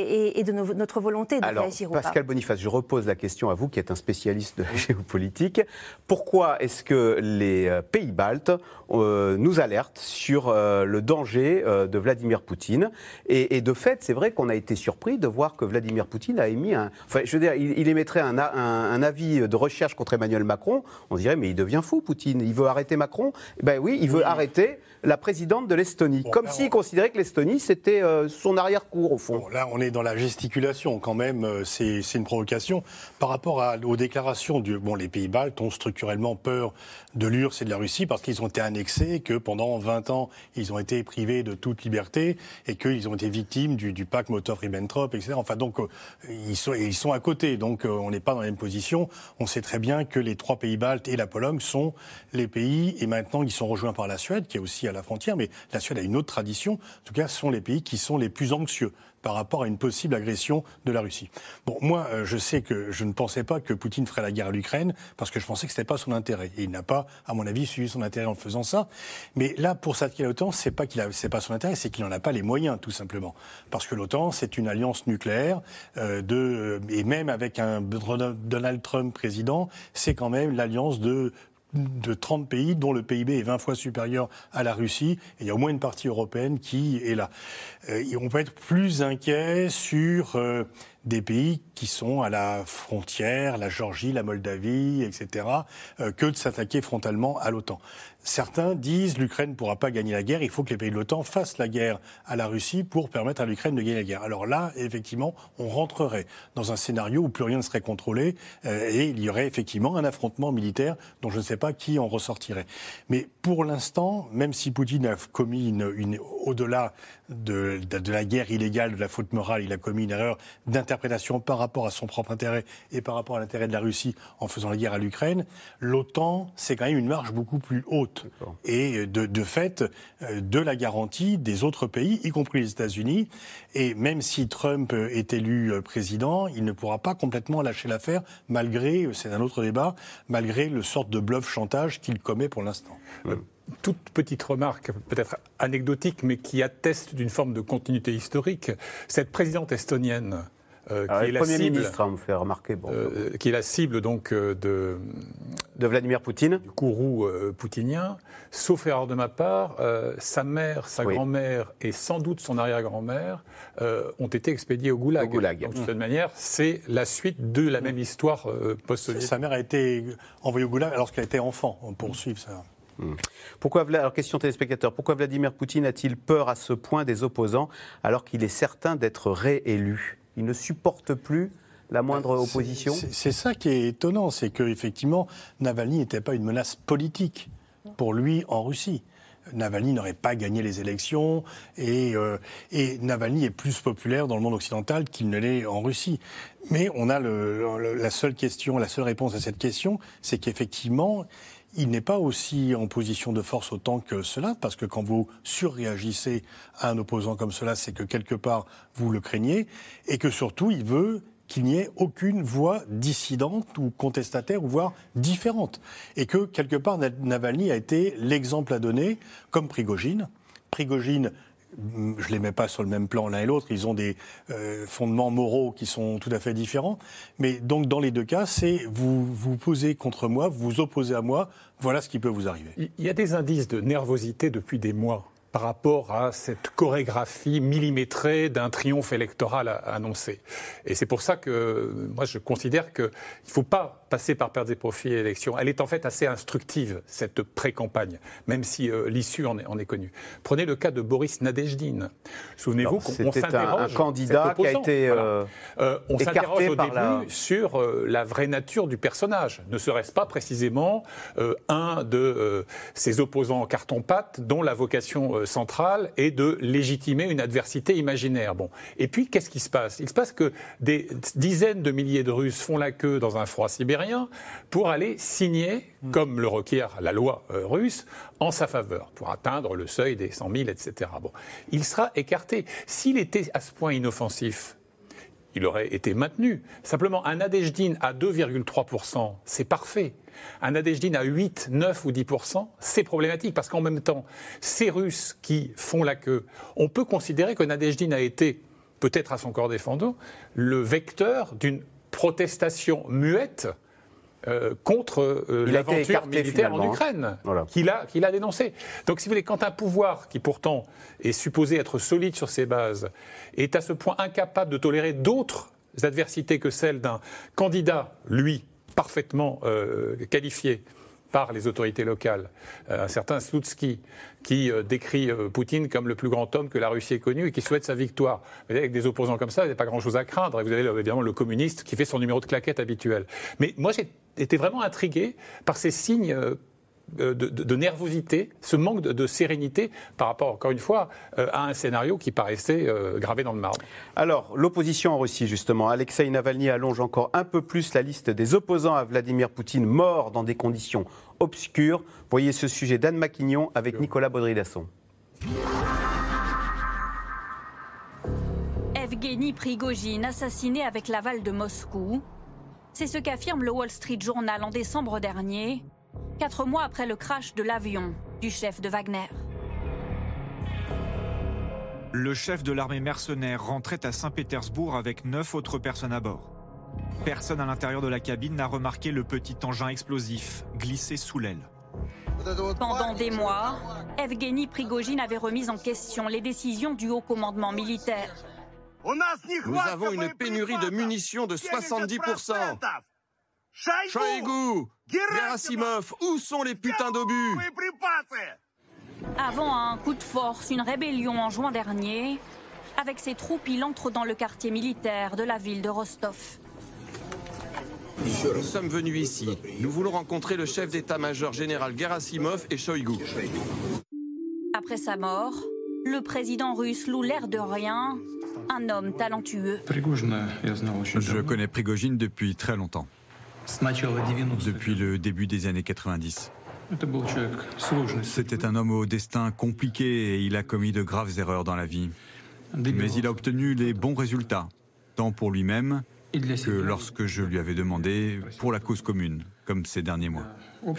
notre volonté de réagir ou pas. Pascal Boniface, je repose la question à vous qui êtes un spécialiste de la géopolitique. Pourquoi est-ce que les pays baltes nous alertent sur le danger de Vladimir Poutine et de fait, c'est vrai qu'on a été surpris de voir que Vladimir Poutine a émis il émettrait un avis de recherche contre Emmanuel Macron. On dirait, mais il devient fou, Poutine. Il veut arrêter Macron. Ben oui, il veut arrêter la présidente de l'Estonie. Comme s'il considérait que l'Estonie, c'était son arrière-cour, au fond. Bon, là, on est dans la gesticulation, quand même. C'est une provocation. Par rapport aux déclarations les pays baltes ont structurellement peur de l'URSS et de la Russie parce qu'ils ont été annexés, que pendant 20 ans, ils ont été privés de toute liberté et qu'ils ont été victimes du pacte Molotov-Ribbentrop, etc. Enfin, donc, ils sont à côté. Donc, on n'est pas dans la même position. On sait très bien que les 3 pays baltes et la Pologne sont les pays, et maintenant, ils sont rejoints par la Suède, qui est aussi à la frontière, mais la Suède a une autre tradition. En tout cas, ce sont les pays qui sont les plus anxieux par rapport à une possible agression de la Russie. Bon, moi, je sais que je ne pensais pas que Poutine ferait la guerre à l'Ukraine, parce que je pensais que ce n'était pas son intérêt. Et il n'a pas, à mon avis, suivi son intérêt en faisant ça. Mais là, pour s'attaquer à l'OTAN, c'est pas pas son intérêt, c'est qu'il n'en a pas les moyens, tout simplement. Parce que l'OTAN, c'est une alliance nucléaire, et même avec un Donald Trump président, c'est quand même l'alliance de 30 pays dont le PIB est 20 fois supérieur à la Russie, et il y a au moins une partie européenne qui est là. On peut être plus inquiet sur des pays qui sont à la frontière, la Géorgie, la Moldavie, etc., que de s'attaquer frontalement à l'OTAN. Certains disent l'Ukraine ne pourra pas gagner la guerre, il faut que les pays de l'OTAN fassent la guerre à la Russie pour permettre à l'Ukraine de gagner la guerre. Alors là, effectivement, on rentrerait dans un scénario où plus rien ne serait contrôlé et il y aurait effectivement un affrontement militaire dont je ne sais pas qui en ressortirait. Mais pour l'instant, même si Poutine a commis au-delà de la guerre illégale, de la faute morale, il a commis une erreur d'interprétation par rapport à son propre intérêt et par rapport à l'intérêt de la Russie en faisant la guerre à l'Ukraine, l'OTAN, c'est quand même une marge beaucoup plus haute. Et de fait, de la garantie des autres pays, y compris les États-Unis. Et même si Trump est élu président, il ne pourra pas complètement lâcher l'affaire, malgré, c'est un autre débat, malgré le sorte de bluff chantage qu'il commet pour l'instant. Toute petite remarque, peut-être anecdotique, mais qui atteste d'une forme de continuité historique. Cette présidente estonienne, qui est la cible, ministre, me fait remarquer, qui est la cible donc de Vladimir Poutine, du courroux poutinien. Sauf erreur de ma part, sa mère, sa grand-mère et sans doute son arrière-grand-mère ont été expédiés au Goulag. Donc, de cette manière, c'est la suite de la même histoire post-soviétique. Sa mère a été envoyée au Goulag alors qu'elle était enfant. On poursuit ça. Alors, question téléspectateur, pourquoi Vladimir Poutine a-t-il peur à ce point des opposants alors qu'il est certain d'être réélu ? Il ne supporte plus la moindre opposition ? C'est ça qui est étonnant, c'est qu'effectivement, Navalny n'était pas une menace politique pour lui en Russie. Navalny n'aurait pas gagné les élections et Navalny est plus populaire dans le monde occidental qu'il ne l'est en Russie. Mais on a la seule réponse à cette question, c'est qu'effectivement, il n'est pas aussi en position de force autant que cela, parce que quand vous surréagissez à un opposant comme cela, c'est que quelque part, vous le craignez, et que surtout, il veut qu'il n'y ait aucune voix dissidente ou contestataire, ou voire différente. Et que, quelque part, Navalny a été l'exemple à donner, comme Prigojine. Prigojine, je ne les mets pas sur le même plan l'un et l'autre, ils ont des fondements moraux qui sont tout à fait différents. Mais donc, dans les deux cas, c'est vous posez contre moi, vous vous opposez à moi, voilà ce qui peut vous arriver. Il y a des indices de nervosité depuis des mois par rapport à cette chorégraphie millimétrée d'un triomphe électoral annoncé. Et c'est pour ça que moi je considère qu'il ne faut pas passer par pertes et profits et élections. Elle est en fait assez instructive, cette pré-campagne, même si l'issue en est connue. Prenez le cas de Boris Nadezhdin. Souvenez-vous qu'on s'interroge... un candidat qui a été on s'interroge au début la... sur la vraie nature du personnage. Ne serait-ce pas précisément un de ses opposants en carton-pâte dont la vocation centrale est de légitimer une adversité imaginaire. Bon. Et puis, qu'est-ce qui se passe ? Il se passe que des dizaines de milliers de Russes font la queue dans un froid sibérien pour aller signer, comme le requiert la loi russe, en sa faveur, pour atteindre le seuil des 100 000, etc. Bon. Il sera écarté. S'il était à ce point inoffensif, il aurait été maintenu. Simplement, un Nadezhdin à 2,3%, c'est parfait. Un Nadezhdin à 8, 9 ou 10%, c'est problématique, parce qu'en même temps, ces Russes qui font la queue, on peut considérer que Nadezhdin a été, peut-être à son corps défendant, le vecteur d'une protestation muette contre l'aventure militaire en Ukraine, voilà, qu'il a dénoncée. Donc, si vous voulez, quand un pouvoir qui pourtant est supposé être solide sur ses bases est à ce point incapable de tolérer d'autres adversités que celles d'un candidat, lui, parfaitement qualifié par les autorités locales, un certain Slutsky, qui décrit Poutine comme le plus grand homme que la Russie ait connu et qui souhaite sa victoire. Mais avec des opposants comme ça, il n'y a pas grand-chose à craindre. Et vous avez évidemment le communiste qui fait son numéro de claquette habituel. Mais moi, j'ai été vraiment intrigué par ces signes de nervosité, ce manque de sérénité par rapport, encore une fois, à un scénario qui paraissait gravé dans le marbre. Alors, l'opposition en Russie, justement. Alexeï Navalny allonge encore un peu plus la liste des opposants à Vladimir Poutine, morts dans des conditions obscures. Voyez ce sujet d'Anne Maquignon avec Nicolas Baudry-Dasson. Evgeny Prigojine, assassiné avec l'aval de Moscou. C'est ce qu'affirme le Wall Street Journal en décembre dernier, 4 mois après le crash de l'avion du chef de Wagner. Le chef de l'armée mercenaire rentrait à Saint-Pétersbourg avec 9 autres personnes à bord. Personne à l'intérieur de la cabine n'a remarqué le petit engin explosif glissé sous l'aile. Pendant des mois, Evgeny Prigojine avait remis en question les décisions du haut commandement militaire. Nous avons une pénurie de munitions de 70%. Shoigu, Gerasimov, où sont les putains d'obus ? Avant un coup de force, une rébellion en juin dernier, avec ses troupes, il entre dans le quartier militaire de la ville de Rostov. Nous sommes venus ici. Nous voulons rencontrer le chef d'état-major général Gerasimov et Shoigu. Après sa mort, le président russe loue l'air de rien, un homme talentueux. Je connais Prigojine depuis très longtemps. Depuis le début des années 90. C'était un homme au destin compliqué et il a commis de graves erreurs dans la vie. Mais il a obtenu les bons résultats, tant pour lui-même que lorsque je lui avais demandé pour la cause commune, comme ces derniers mois.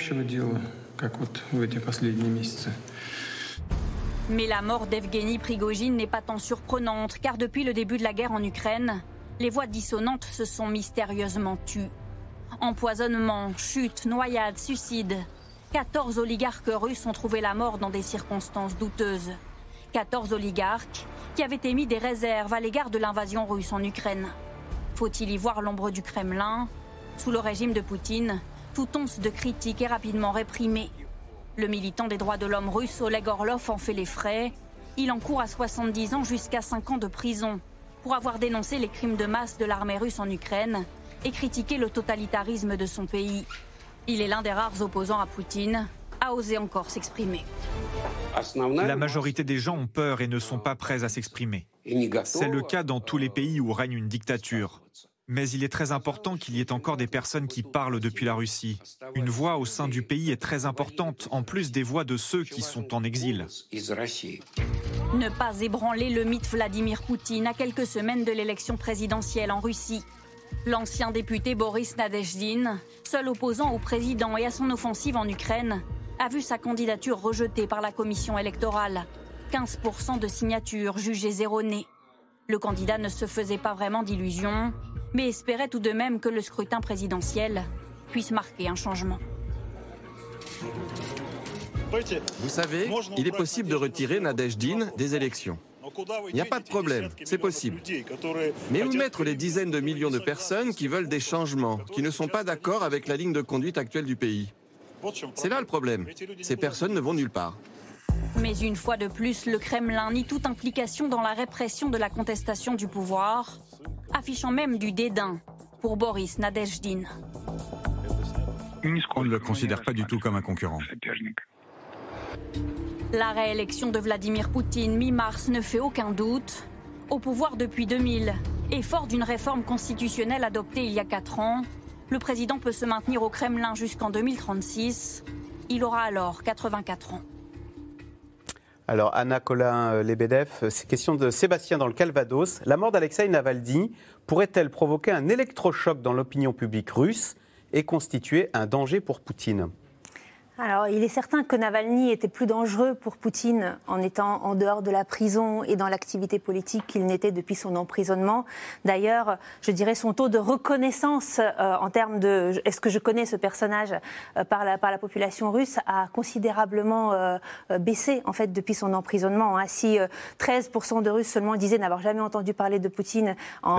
Mais la mort d'Evgeny Prigojine n'est pas tant surprenante, car depuis le début de la guerre en Ukraine, les voix dissonantes se sont mystérieusement tues. Empoisonnement, chute, noyade, suicide. 14 oligarques russes ont trouvé la mort dans des circonstances douteuses. 14 oligarques qui avaient émis des réserves à l'égard de l'invasion russe en Ukraine. Faut-il y voir l'ombre du Kremlin ? Sous le régime de Poutine, toute once de critique est rapidement réprimée. Le militant des droits de l'homme russe Oleg Orlov en fait les frais. Il encourt à 70 ans jusqu'à 5 ans de prison pour avoir dénoncé les crimes de masse de l'armée russe en Ukraine et critiqué le totalitarisme de son pays. Il est l'un des rares opposants à Poutine à oser encore s'exprimer. La majorité des gens ont peur et ne sont pas prêts à s'exprimer. C'est le cas dans tous les pays où règne une dictature. Mais il est très important qu'il y ait encore des personnes qui parlent depuis la Russie. Une voix au sein du pays est très importante, en plus des voix de ceux qui sont en exil. Ne pas ébranler le mythe Vladimir Poutine à quelques semaines de l'élection présidentielle en Russie. L'ancien député Boris Nadezhdin, seul opposant au président et à son offensive en Ukraine, a vu sa candidature rejetée par la commission électorale. 15% de signatures jugées erronées. Le candidat ne se faisait pas vraiment d'illusions, mais espérait tout de même que le scrutin présidentiel puisse marquer un changement. Vous savez, il est possible de retirer Nadezhdin des élections. Il n'y a pas de problème, c'est possible. Mais où mettre les dizaines de millions de personnes qui veulent des changements, qui ne sont pas d'accord avec la ligne de conduite actuelle du pays? C'est là le problème. Ces personnes ne vont nulle part. Mais une fois de plus, le Kremlin nie toute implication dans la répression de la contestation du pouvoir, affichant même du dédain pour Boris Nadezhdin. On ne le considère pas du tout comme un concurrent. La réélection de Vladimir Poutine mi-mars ne fait aucun doute. Au pouvoir depuis 2000 et fort d'une réforme constitutionnelle adoptée il y a 4 ans, le président peut se maintenir au Kremlin jusqu'en 2036. Il aura alors 84 ans. Alors, Anna Colin-Lebedev, c'est question de Sébastien dans le Calvados. La mort d'Alexeï Navalny pourrait-elle provoquer un électrochoc dans l'opinion publique russe et constituer un danger pour Poutine ? Alors, il est certain que Navalny était plus dangereux pour Poutine en étant en dehors de la prison et dans l'activité politique qu'il n'était depuis son emprisonnement. D'ailleurs, je dirais son taux de reconnaissance en termes de « est-ce que je connais ce personnage » par la population russe a considérablement baissé en fait depuis son emprisonnement. Si 13% de Russes seulement disaient n'avoir jamais entendu parler de Poutine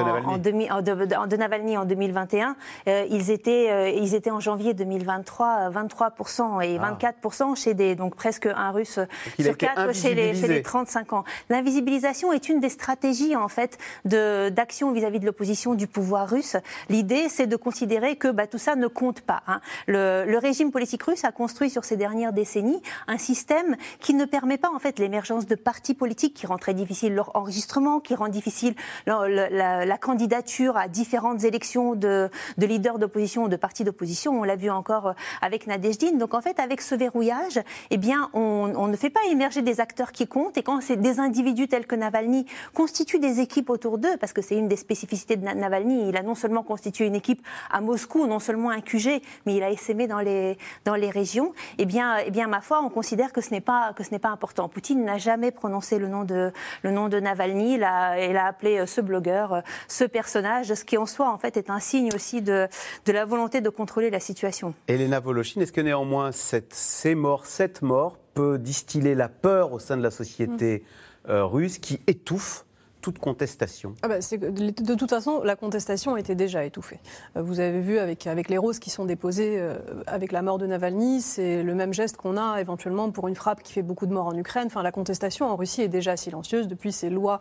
de Navalny en 2021, ils étaient en janvier 2023 23%. Et 24% chez donc presque un Russe sur 4 chez les 35 ans. L'invisibilisation est une des stratégies en fait d'action vis-à-vis de l'opposition du pouvoir russe. L'idée, c'est de considérer que tout ça ne compte pas. Le régime politique russe a construit sur ces dernières décennies un système qui ne permet pas en fait l'émergence de partis politiques, qui rend très difficile leur enregistrement, qui rend difficile la candidature à différentes élections de leaders d'opposition ou de partis d'opposition. On l'a vu encore avec Nadezhdin. Donc en fait, avec ce verrouillage, on ne fait pas émerger des acteurs qui comptent. Et quand c'est des individus tels que Navalny constituent des équipes autour d'eux, parce que c'est une des spécificités de Navalny, il a non seulement constitué une équipe à Moscou, non seulement un QG, mais il a essaimé dans les régions. Eh bien, ma foi, on considère que ce n'est pas important. Poutine n'a jamais prononcé le nom de Navalny. Il a appelé ce blogueur, ce personnage, ce qui en soi en fait est un signe aussi de la volonté de contrôler la situation. Elena Voloshin, est-ce que néanmoins cette mort peut distiller la peur au sein de la société russe qui étouffe toute contestation? De toute façon, la contestation était déjà étouffée. Vous avez vu avec les roses qui sont déposées avec la mort de Navalny, c'est le même geste qu'on a éventuellement pour une frappe qui fait beaucoup de morts en Ukraine. Enfin, la contestation en Russie est déjà silencieuse depuis ces lois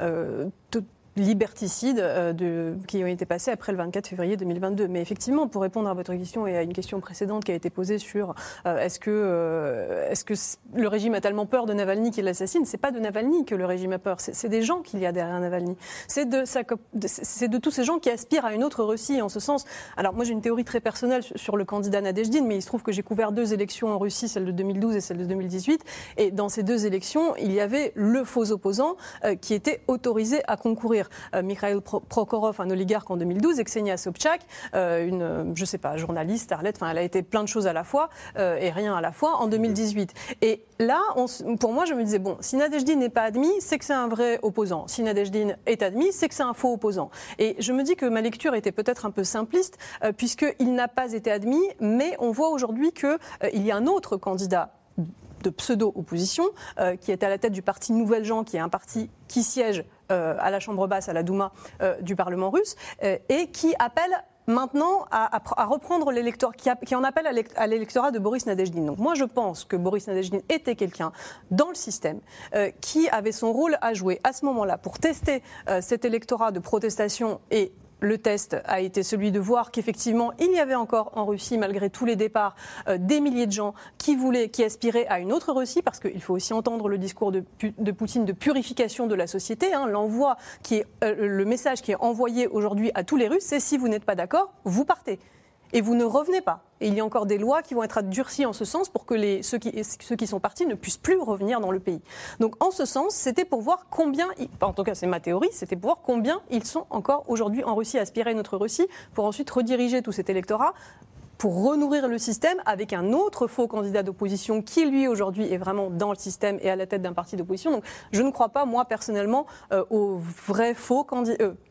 liberticides qui ont été passés après le 24 février 2022. Mais effectivement, pour répondre à votre question et à une question précédente qui a été posée sur est-ce que le régime a tellement peur de Navalny qu'il l'assassine, c'est pas de Navalny que le régime a peur, c'est des gens qu'il y a derrière Navalny. C'est de tous ces gens qui aspirent à une autre Russie en ce sens. Alors moi j'ai une théorie très personnelle sur le candidat Nadezhdin, mais il se trouve que j'ai couvert 2 élections en Russie, celle de 2012 et celle de 2018, et dans ces 2 élections, il y avait le faux opposant qui était autorisé à concourir. Mikhail Prokhorov, un oligarque en 2012, et Ksenia Sobchak, journaliste, starlette, elle a été plein de choses à la fois et rien à la fois en 2018. Et là, pour moi, je me disais, si Nadezhdin n'est pas admis, c'est que c'est un vrai opposant. Si Nadezhdin est admis, c'est que c'est un faux opposant. Et je me dis que ma lecture était peut-être un peu simpliste, puisqu'il n'a pas été admis, mais on voit aujourd'hui qu'il y a un autre candidat de pseudo-opposition, qui est à la tête du parti Nouvelle Gens, qui est un parti qui siège à la Chambre basse, à la Douma du Parlement russe, et qui appelle maintenant à reprendre l'électorat, qui en appelle à l'électorat de Boris Nadezhdin. Donc moi je pense que Boris Nadezhdin était quelqu'un dans le système qui avait son rôle à jouer à ce moment-là pour tester cet électorat de protestation, et le test a été celui de voir qu'effectivement, il y avait encore en Russie, malgré tous les départs, des milliers de gens qui aspiraient à une autre Russie, parce qu'il faut aussi entendre le discours de Poutine de purification de la société. L'envoi le message qui est envoyé aujourd'hui à tous les Russes, c'est si vous n'êtes pas d'accord, vous partez. Et vous ne revenez pas. Et il y a encore des lois qui vont être durcies en ce sens pour que ceux qui sont partis ne puissent plus revenir dans le pays. Donc en ce sens, c'était pour voir combien, en tout cas c'est ma théorie, c'était pour voir combien ils sont encore aujourd'hui en Russie à aspirer à une autre Russie, pour ensuite rediriger tout cet électorat, pour renourrir le système avec un autre faux candidat d'opposition qui, lui, aujourd'hui, est vraiment dans le système et à la tête d'un parti d'opposition. Donc je ne crois pas, moi, personnellement, aux vrais faux candidats.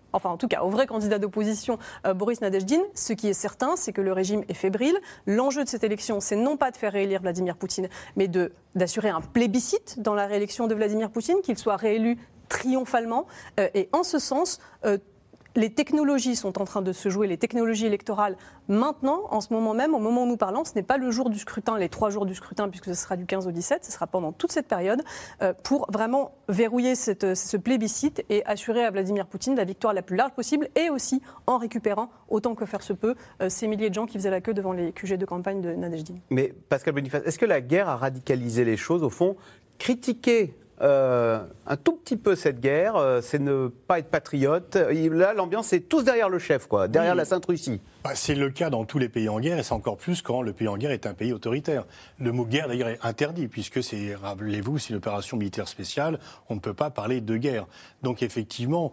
enfin en tout cas au vrai candidat d'opposition Boris Nadezhdin. Ce qui est certain, c'est que le régime est fébrile. L'enjeu de cette élection, c'est non pas de faire réélire Vladimir Poutine, mais d'assurer un plébiscite dans la réélection de Vladimir Poutine, qu'il soit réélu triomphalement. Et en ce sens, les technologies sont en train de se jouer, les technologies électorales, maintenant, en ce moment même, au moment où nous parlons. Ce n'est pas le jour du scrutin, les 3 jours du scrutin, puisque ce sera du 15 au 17, ce sera pendant toute cette période, pour vraiment verrouiller ce plébiscite et assurer à Vladimir Poutine la victoire la plus large possible, et aussi en récupérant, autant que faire se peut, ces milliers de gens qui faisaient la queue devant les QG de campagne de Nadezhdin. Mais Pascal Boniface, est-ce que la guerre a radicalisé les choses, au fond, critiquer un tout petit peu cette guerre, c'est ne pas être patriote. Là, l'ambiance, c'est tous derrière le chef, quoi, derrière la Sainte-Russie. C'est le cas dans tous les pays en guerre, et c'est encore plus quand le pays en guerre est un pays autoritaire. Le mot guerre, d'ailleurs, est interdit, puisque rappelez-vous, c'est une opération militaire spéciale, on ne peut pas parler de guerre. Donc, effectivement,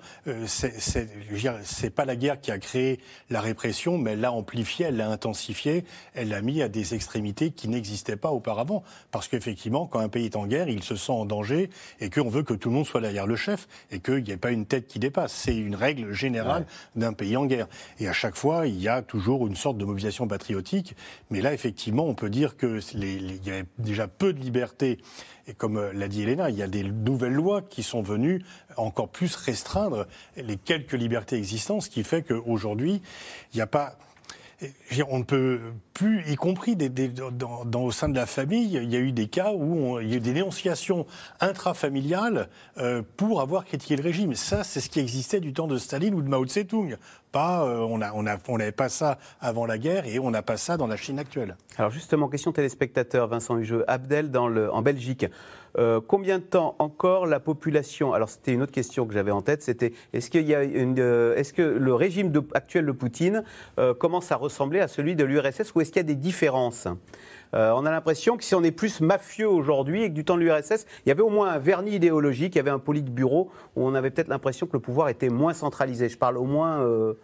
c'est pas la guerre qui a créé la répression, mais elle l'a amplifiée, elle l'a intensifiée, elle l'a mis à des extrémités qui n'existaient pas auparavant. Parce qu'effectivement, quand un pays est en guerre, il se sent en danger, et qu'on veut que tout le monde soit derrière le chef, et qu'il n'y ait pas une tête qui dépasse. C'est une règle générale d'un pays en guerre. Et à chaque fois, il y a toujours une sorte de mobilisation patriotique. Mais là, effectivement, on peut dire qu'il y a déjà peu de liberté. Et comme l'a dit Elena, il y a des nouvelles lois qui sont venues encore plus restreindre les quelques libertés existantes, ce qui fait qu'aujourd'hui, il n'y a pas... On ne peut plus, y compris au sein de la famille, il y a eu des cas où il y a eu des dénonciations intrafamiliales pour avoir critiqué le régime. Ça, c'est ce qui existait du temps de Staline ou de Mao Tse-tung. On n'avait pas ça avant la guerre et on n'a pas ça dans la Chine actuelle. Alors justement, question téléspectateur, Vincent Hugeux. Abdel, en Belgique. Combien de temps encore la population... Alors c'était une autre question que j'avais en tête, c'était est-ce que le régime actuel de Poutine commence à ressembler à celui de l'URSS, ou est-ce qu'il y a des différences ? On a l'impression que si on est plus mafieux aujourd'hui et que du temps de l'URSS, il y avait au moins un vernis idéologique, il y avait un politburo où on avait peut-être l'impression que le pouvoir était moins centralisé. Je parle au moins...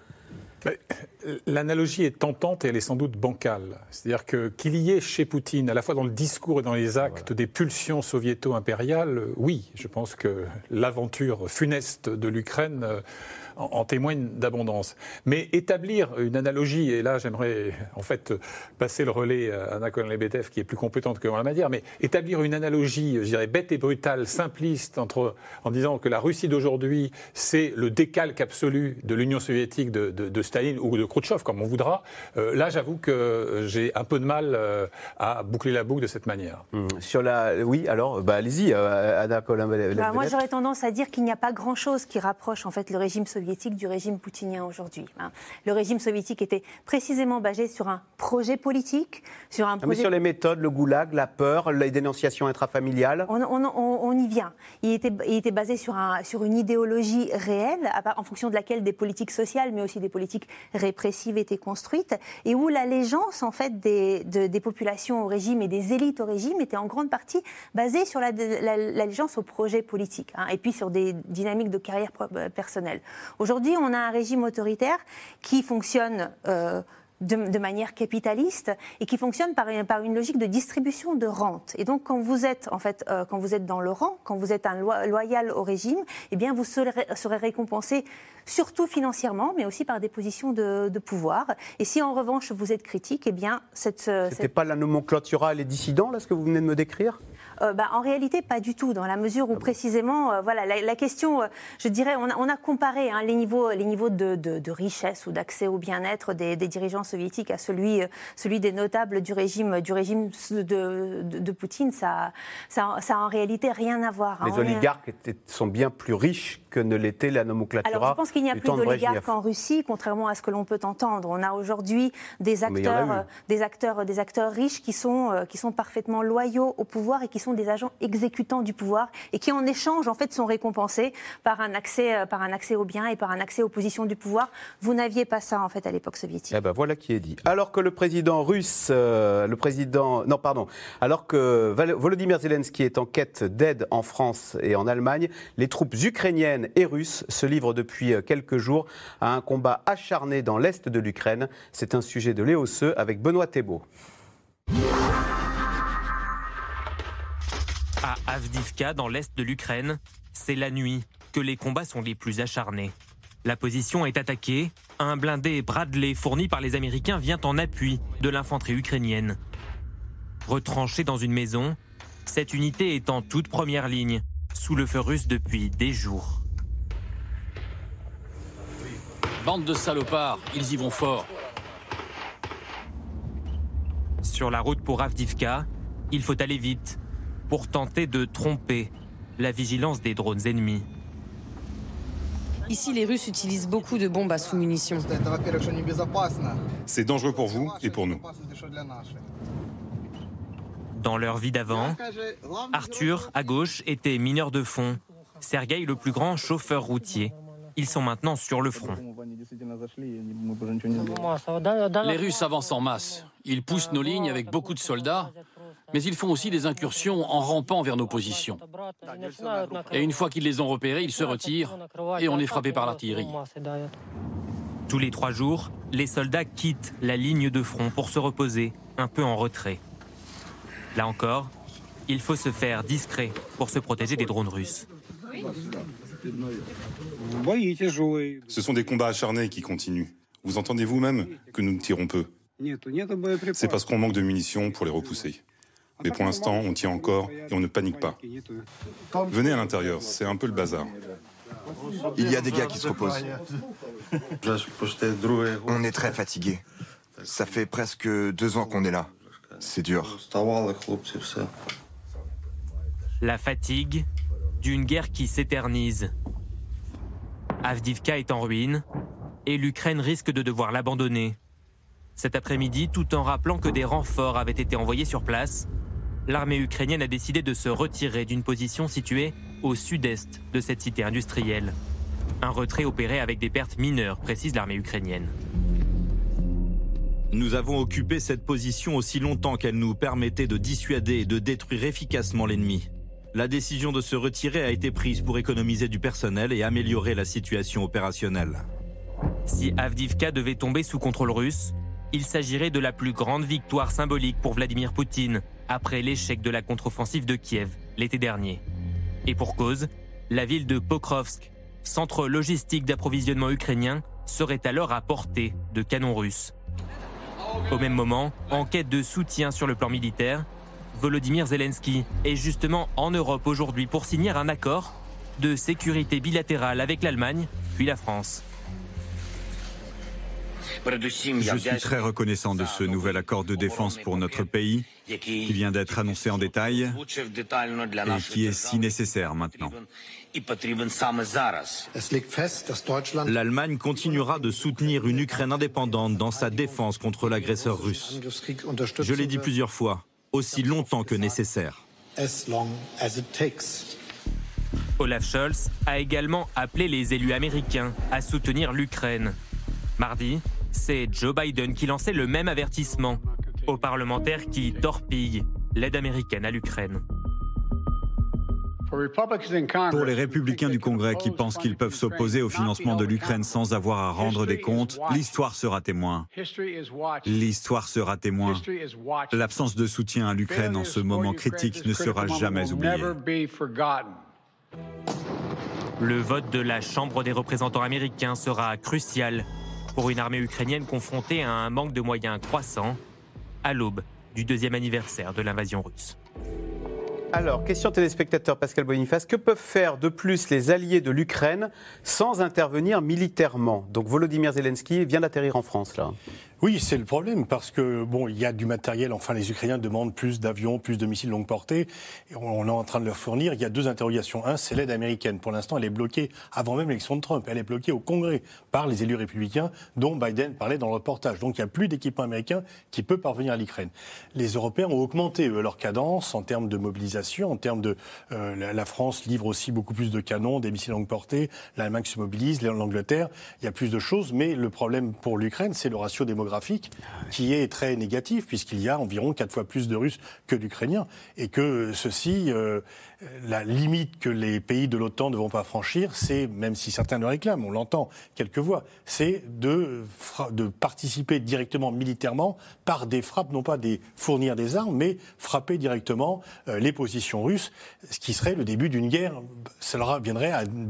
L'analogie est tentante et elle est sans doute bancale. C'est-à-dire qu'il y ait chez Poutine, à la fois dans le discours et dans les actes, des pulsions soviéto-impériales, oui, je pense que l'aventure funeste de l'Ukraine en témoigne d'abondance. Mais établir une analogie, et là j'aimerais en fait passer le relais à Anna Cohen-Lebedev qui est plus compétente que moi en la matière, mais établir une analogie, je dirais, bête et brutale, simpliste, en disant que la Russie d'aujourd'hui, c'est le décalque absolu de l'Union soviétique de Staline ou de Khrouchtchev, comme on voudra, là j'avoue que j'ai un peu de mal à boucler la boucle de cette manière. Oui, alors allez-y, Anna Cohen-Lebedev. Moi j'aurais tendance à dire qu'il n'y a pas grand-chose qui rapproche en fait le régime soviétique du régime poutinien aujourd'hui. Le régime soviétique était précisément basé sur un projet politique, sur un projet... Mais sur les méthodes, le goulag, la peur, les dénonciations intrafamiliales. On y vient. Il était basé sur une idéologie réelle, en fonction de laquelle des politiques sociales, mais aussi des politiques répressives étaient construites, et où l'allégeance en fait des populations au régime et des élites au régime était en grande partie basée sur l'allégeance au projet politique, et puis sur des dynamiques de carrière personnelle. Aujourd'hui, on a un régime autoritaire qui fonctionne de manière capitaliste et qui fonctionne par une logique de distribution de rente. Et donc, quand vous êtes dans le rang, quand vous êtes un loyal au régime, eh bien, vous serez récompensé surtout financièrement, mais aussi par des positions de pouvoir. Et si en revanche vous êtes critique, eh bien, c'était pas la nomenclatura les dissidents, là, ce que vous venez de me décrire ? En réalité, pas du tout, dans la mesure où précisément, la question, je dirais, on a comparé les niveaux de richesse ou d'accès au bien-être des dirigeants soviétiques à celui des notables du régime de Poutine. Ça a en réalité rien à voir. Les oligarques sont bien plus riches que ne l'était la nomenclatura. Alors, je pense qu'il n'y a plus d'oligarques en Russie, contrairement à ce que l'on peut entendre. On a aujourd'hui des acteurs riches qui sont parfaitement loyaux au pouvoir et qui sont des agents exécutants du pouvoir et qui, en échange, en fait, sont récompensés par un accès aux biens et par un accès aux positions du pouvoir. Vous n'aviez pas ça, en fait, à l'époque soviétique. Voilà qui est dit. Alors que le président russe, alors que Volodymyr Zelensky est en quête d'aide en France et en Allemagne, les troupes ukrainiennes et russes se livrent depuis quelques jours à un combat acharné dans l'est de l'Ukraine. C'est un sujet de Léo Seu avec Benoît Thébault. À Avdiivka, dans l'est de l'Ukraine, c'est la nuit que les combats sont les plus acharnés. La position est attaquée. Un blindé Bradley fourni par les Américains vient en appui de l'infanterie ukrainienne. Retranchée dans une maison, cette unité est en toute première ligne, sous le feu russe depuis des jours. Bande de salopards, ils y vont fort. Sur la route pour Avdivka, il faut aller vite pour tenter de tromper la vigilance des drones ennemis. Ici, les Russes utilisent beaucoup de bombes à sous-munitions. C'est dangereux pour vous et pour nous. Dans leur vie d'avant, Arthur, à gauche, était mineur de fond. Sergueï, le plus grand, chauffeur routier. Ils sont maintenant sur le front. Les Russes avancent en masse. Ils poussent nos lignes avec beaucoup de soldats, mais ils font aussi des incursions en rampant vers nos positions. Et une fois qu'ils les ont repérés, ils se retirent et on est frappé par l'artillerie. Tous les 3 jours, les soldats quittent la ligne de front pour se reposer, un peu en retrait. Là encore, il faut se faire discret pour se protéger des drones russes. Ce sont des combats acharnés qui continuent. Vous entendez vous-même que nous tirons peu. C'est parce qu'on manque de munitions pour les repousser. Mais pour l'instant, on tient encore et on ne panique pas. Venez à l'intérieur, c'est un peu le bazar. Il y a des gars qui se reposent. On est très fatigués. Ça fait presque 2 ans qu'on est là. C'est dur. La fatigue d'une guerre qui s'éternise. Avdivka est en ruine et l'Ukraine risque de devoir l'abandonner. Cet après-midi, tout en rappelant que des renforts avaient été envoyés sur place, l'armée ukrainienne a décidé de se retirer d'une position située au sud-est de cette cité industrielle. Un retrait opéré avec des pertes mineures, précise l'armée ukrainienne. Nous avons occupé cette position aussi longtemps qu'elle nous permettait de dissuader et de détruire efficacement l'ennemi. La décision de se retirer a été prise pour économiser du personnel et améliorer la situation opérationnelle. Si Avdivka devait tomber sous contrôle russe, il s'agirait de la plus grande victoire symbolique pour Vladimir Poutine après l'échec de la contre-offensive de Kiev l'été dernier. Et pour cause, la ville de Pokrovsk, centre logistique d'approvisionnement ukrainien, serait alors à portée de canons russes. Au même moment, en quête de soutien sur le plan militaire, Volodymyr Zelensky est justement en Europe aujourd'hui pour signer un accord de sécurité bilatérale avec l'Allemagne, puis la France. Je suis très reconnaissant de ce nouvel accord de défense pour notre pays, qui vient d'être annoncé en détail et qui est si nécessaire maintenant. L'Allemagne continuera de soutenir une Ukraine indépendante dans sa défense contre l'agresseur russe. Je l'ai dit plusieurs fois, aussi longtemps que nécessaire. Olaf Scholz a également appelé les élus américains à soutenir l'Ukraine. Mardi, c'est Joe Biden qui lançait le même avertissement aux parlementaires qui torpillent l'aide américaine à l'Ukraine. Pour les républicains du Congrès qui pensent qu'ils peuvent s'opposer au financement de l'Ukraine sans avoir à rendre des comptes, l'histoire sera témoin. L'histoire sera témoin. L'absence de soutien à l'Ukraine en ce moment critique ne sera jamais oubliée. Le vote de la Chambre des représentants américains sera crucial pour une armée ukrainienne confrontée à un manque de moyens croissant à l'aube du 2e anniversaire de l'invasion russe. Alors, question téléspectateur Pascal Boniface, que peuvent faire de plus les alliés de l'Ukraine sans intervenir militairement? Donc Volodymyr Zelensky vient d'atterrir en France, là. Oui, c'est le problème, parce que, bon, il y a du matériel, enfin, les Ukrainiens demandent plus d'avions, plus de missiles longue portée, et on est en train de leur fournir. Il y a 2 interrogations. Un, c'est l'aide américaine. Pour l'instant, elle est bloquée, avant même l'élection de Trump, elle est bloquée au Congrès par les élus républicains, dont Biden parlait dans le reportage. Donc, il n'y a plus d'équipement américain qui peut parvenir à l'Ukraine. Les Européens ont augmenté, leur cadence en termes de mobilisation, en termes de... la France livre aussi beaucoup plus de canons, des missiles longue portée, l'Allemagne se mobilise, l'Angleterre, il y a plus de choses, mais le problème pour l'Ukraine, c'est le ratio démographique démographique qui est très négatif, puisqu'il y a environ 4 fois plus de Russes que d'Ukrainiens, et que ceci, la limite que les pays de l'OTAN ne vont pas franchir, c'est, même si certains le réclament, on l'entend quelques voix, c'est de participer directement militairement par des frappes, non pas fournir des armes, mais frapper directement les positions russes, ce qui serait le début d'une guerre. Cela viendrait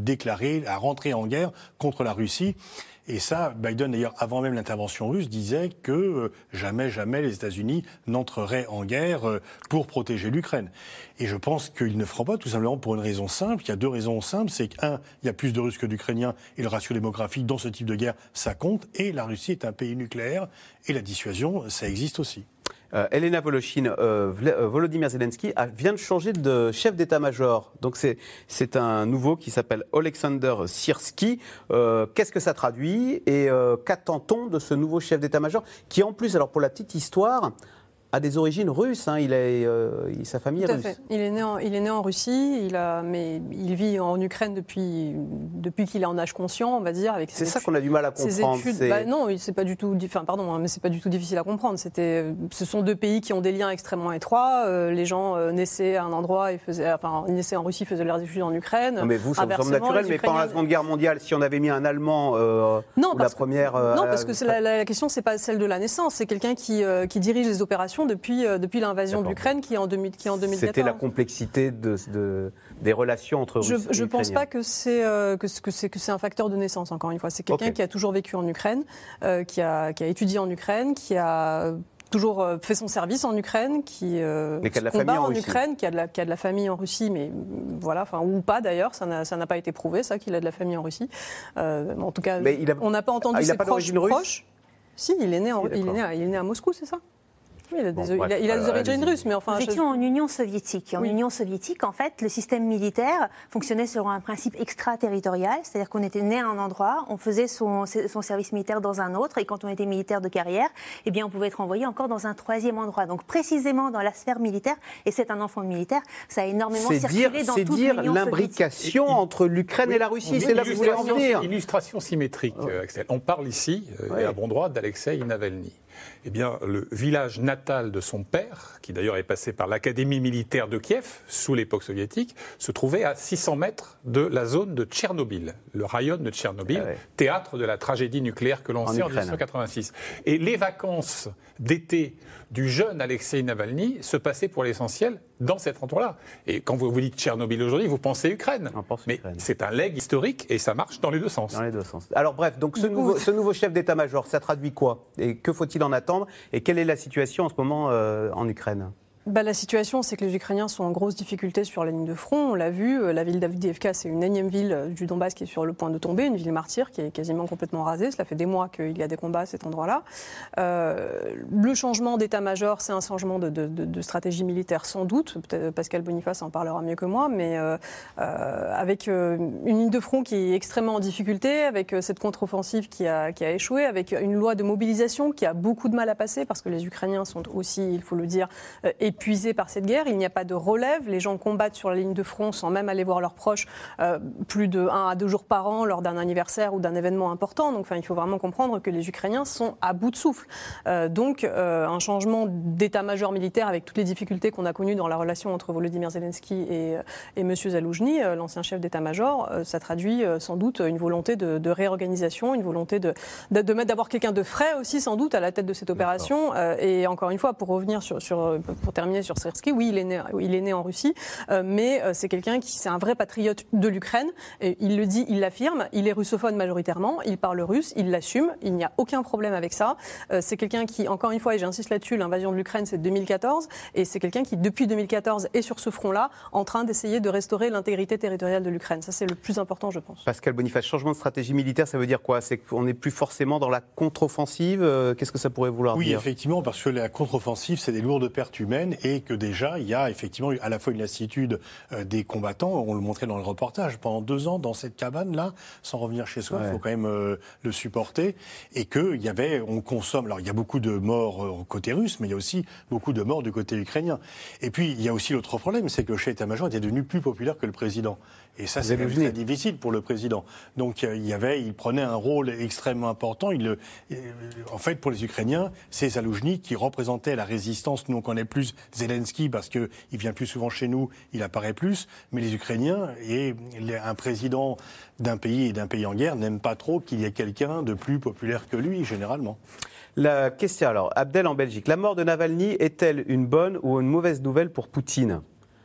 à rentrer en guerre contre la Russie. Et ça, Biden, d'ailleurs, avant même l'intervention russe, disait que jamais les États-Unis n'entreraient en guerre pour protéger l'Ukraine. Et je pense qu'ils ne feront pas, tout simplement pour une raison simple. Il y a 2 raisons simples. C'est qu'un, il y a plus de Russes que d'Ukrainiens, et le ratio démographique dans ce type de guerre, ça compte. Et la Russie est un pays nucléaire, et la dissuasion, ça existe aussi. Elena Voloshin, Volodymyr Zelensky vient de changer de chef d'état-major. Donc c'est un nouveau qui s'appelle Alexander Syrski. Qu'est-ce que ça traduit et qu'attend-on de ce nouveau chef d'état-major qui, en plus, alors pour la petite histoire, a des origines russes. Hein. Sa famille est russe. Tout à fait. Il est né en Russie, mais il vit en Ukraine depuis qu'il est en âge conscient, on va dire. C'est ça qu'on a du mal à comprendre. Non, c'est pas du tout. mais c'est pas du tout difficile à comprendre. Ce sont 2 pays qui ont des liens extrêmement étroits. Les gens naissaient à un endroit naissaient en Russie, faisaient leurs études en Ukraine. Non, mais vous, ça me semble naturel. Mais pendant la Seconde Guerre mondiale, si on avait mis un Allemand la première. Non, parce que la question, c'est pas celle de la naissance. C'est quelqu'un qui dirige les opérations depuis l'invasion de l'Ukraine qui est en 2014. C'était la complexité des relations entre Russes et Ukrainiens. Je ne pense pas que c'est un facteur de naissance, encore une fois. C'est quelqu'un qui a toujours vécu en Ukraine, qui a étudié en Ukraine, qui a toujours fait son service en Ukraine, qui combat en Ukraine, qui a de la famille en Russie, mais voilà, ou pas d'ailleurs, ça n'a pas été prouvé, ça, qu'il a de la famille en Russie. En tout cas, on n'a pas entendu ses proches. Si, il est né à Moscou, c'est ça? Oui, il a des origines russes, mais enfin... Nous étions en Union soviétique. En Union soviétique, en fait, le système militaire fonctionnait selon un principe extraterritorial, c'est-à-dire qu'on était né à un endroit, on faisait son service militaire dans un autre, et quand on était militaire de carrière, eh bien, on pouvait être envoyé encore dans un 3e endroit. Donc, précisément dans la sphère militaire, et c'est un enfant de militaire, ça a énormément circulé dans toute l'Union soviétique. C'est dire l'imbrication entre l'Ukraine et la Russie, c'est là que vous voulez en venir. Illustration symétrique, Axel. On parle ici, et à bon droit, d'Alexeï Navalny. Eh bien, le village natal de son père, qui d'ailleurs est passé par l'Académie militaire de Kiev, sous l'époque soviétique, se trouvait à 600 mètres de la zone de Tchernobyl, le raïon de Tchernobyl, théâtre de la tragédie nucléaire que l'on sait en 1986. Et les vacances d'été du jeune Alexeï Navalny se passaient pour l'essentiel dans cet endroit-là. Et quand vous dites Tchernobyl aujourd'hui, vous pensez Ukraine. Mais c'est un legs historique et ça marche dans les 2 sens. Dans les 2 sens. Alors bref, donc ce nouveau chef d'état-major, ça traduit quoi? Et que faut-il en attendre? Et quelle est la situation en ce moment en Ukraine? La situation, c'est que les Ukrainiens sont en grosse difficulté sur la ligne de front. On l'a vu, la ville d'Avdiivka, c'est une énième ville du Donbass qui est sur le point de tomber, une ville martyre qui est quasiment complètement rasée. Cela fait des mois qu'il y a des combats à cet endroit-là. Le changement d'état-major, c'est un changement de stratégie militaire sans doute. Peut-être Pascal Boniface en parlera mieux que moi, mais avec une ligne de front qui est extrêmement en difficulté, avec cette contre-offensive qui a échoué, avec une loi de mobilisation qui a beaucoup de mal à passer parce que les Ukrainiens sont aussi, il faut le dire, épuisés par cette guerre. Il n'y a pas de relève. Les gens combattent sur la ligne de front sans même aller voir leurs proches plus de 1 à 2 jours par an lors d'un anniversaire ou d'un événement important. Donc, il faut vraiment comprendre que les Ukrainiens sont à bout de souffle. Donc, un changement d'état-major militaire avec toutes les difficultés qu'on a connues dans la relation entre Volodymyr Zelensky et M. Zaloujny, l'ancien chef d'état-major, ça traduit sans doute une volonté de réorganisation, une volonté d'avoir quelqu'un de frais aussi, sans doute, à la tête de cette opération. Et encore une fois, pour revenir pour terminer sur Syrski, oui, il est né en Russie, mais c'est quelqu'un c'est un vrai patriote de l'Ukraine. Il le dit, il l'affirme, il est russophone majoritairement, il parle russe, il l'assume, il n'y a aucun problème avec ça. C'est quelqu'un qui, encore une fois, et j'insiste là-dessus, l'invasion de l'Ukraine, c'est 2014, et c'est quelqu'un qui, depuis 2014, est sur ce front-là, en train d'essayer de restaurer l'intégrité territoriale de l'Ukraine. Ça, c'est le plus important, je pense. Pascal Boniface, changement de stratégie militaire, ça veut dire quoi? C'est qu'on n'est plus forcément dans la contre-offensive. Qu'est-ce que ça pourrait vouloir dire? Oui, effectivement, parce que la contre-offensive, c'est des lourdes pertes humaines et que déjà, il y a effectivement à la fois une lassitude des combattants, on le montrait dans le reportage, pendant 2 ans dans cette cabane-là, sans revenir chez soi, il faut quand même le supporter, et on consomme, alors il y a beaucoup de morts côté russe, mais il y a aussi beaucoup de morts du côté ukrainien. Et puis, il y a aussi l'autre problème, c'est que le chef d'état-major était devenu plus populaire que le président. Et ça, c'est très difficile pour le président. Donc il prenait un rôle extrêmement important. En fait, pour les Ukrainiens, c'est Zaloujny qui représentait la résistance. Nous, on connaît plus Zelensky parce qu'il vient plus souvent chez nous, il apparaît plus. Mais les Ukrainiens et un président d'un pays en guerre n'aiment pas trop qu'il y ait quelqu'un de plus populaire que lui, généralement. La question alors, Abdel en Belgique. La mort de Navalny est-elle une bonne ou une mauvaise nouvelle pour Poutine ?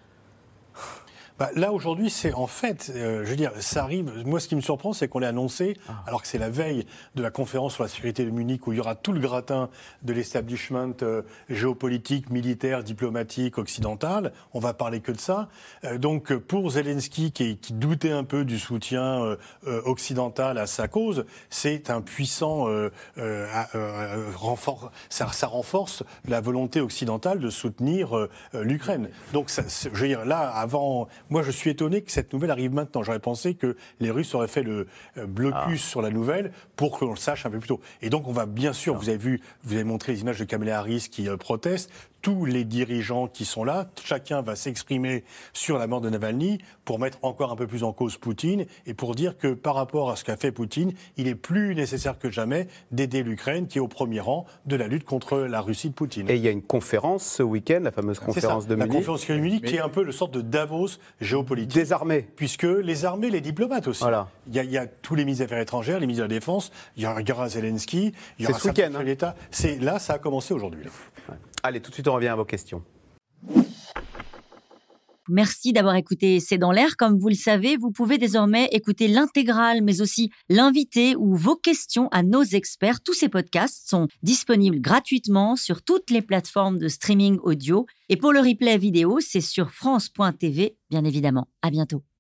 Là, aujourd'hui, c'est en fait, je veux dire, ça arrive. Moi, ce qui me surprend, c'est qu'on l'ait annoncé, alors que c'est la veille de la conférence sur la sécurité de Munich, où il y aura tout le gratin de l'establishment géopolitique, militaire, diplomatique, occidental. On va parler que de ça. Donc, pour Zelensky, qui doutait un peu du soutien occidental à sa cause, c'est un puissant renfort. Ça renforce la volonté occidentale de soutenir l'Ukraine. Donc, je veux dire, là, avant... Moi, je suis étonné que cette nouvelle arrive maintenant. J'aurais pensé que les Russes auraient fait le blocus sur la nouvelle pour qu'on le sache un peu plus tôt. Et donc, on va bien sûr, vous avez montré les images de Kamala Harris qui proteste. Tous les dirigeants qui sont là, chacun va s'exprimer sur la mort de Navalny pour mettre encore un peu plus en cause Poutine et pour dire que par rapport à ce qu'a fait Poutine, il est plus nécessaire que jamais d'aider l'Ukraine qui est au premier rang de la lutte contre la Russie de Poutine. Et il y a une conférence ce week-end, la fameuse conférence de Munich. La conférence de Munich qui est un peu le sorte de Davos géopolitique. Des armées. Puisque les armées, les diplomates aussi. Voilà. Il y a tous les ministres des Affaires étrangères, les ministres de la Défense, il y aura Zelensky, il y aura ce week-end, l'État. Là, ça a commencé aujourd'hui. Ouais. Allez, tout de suite, on revient à vos questions. Merci d'avoir écouté C'est dans l'air. Comme vous le savez, vous pouvez désormais écouter l'intégrale, mais aussi l'invité ou vos questions à nos experts. Tous ces podcasts sont disponibles gratuitement sur toutes les plateformes de streaming audio. Et pour le replay vidéo, c'est sur France.tv, bien évidemment. À bientôt.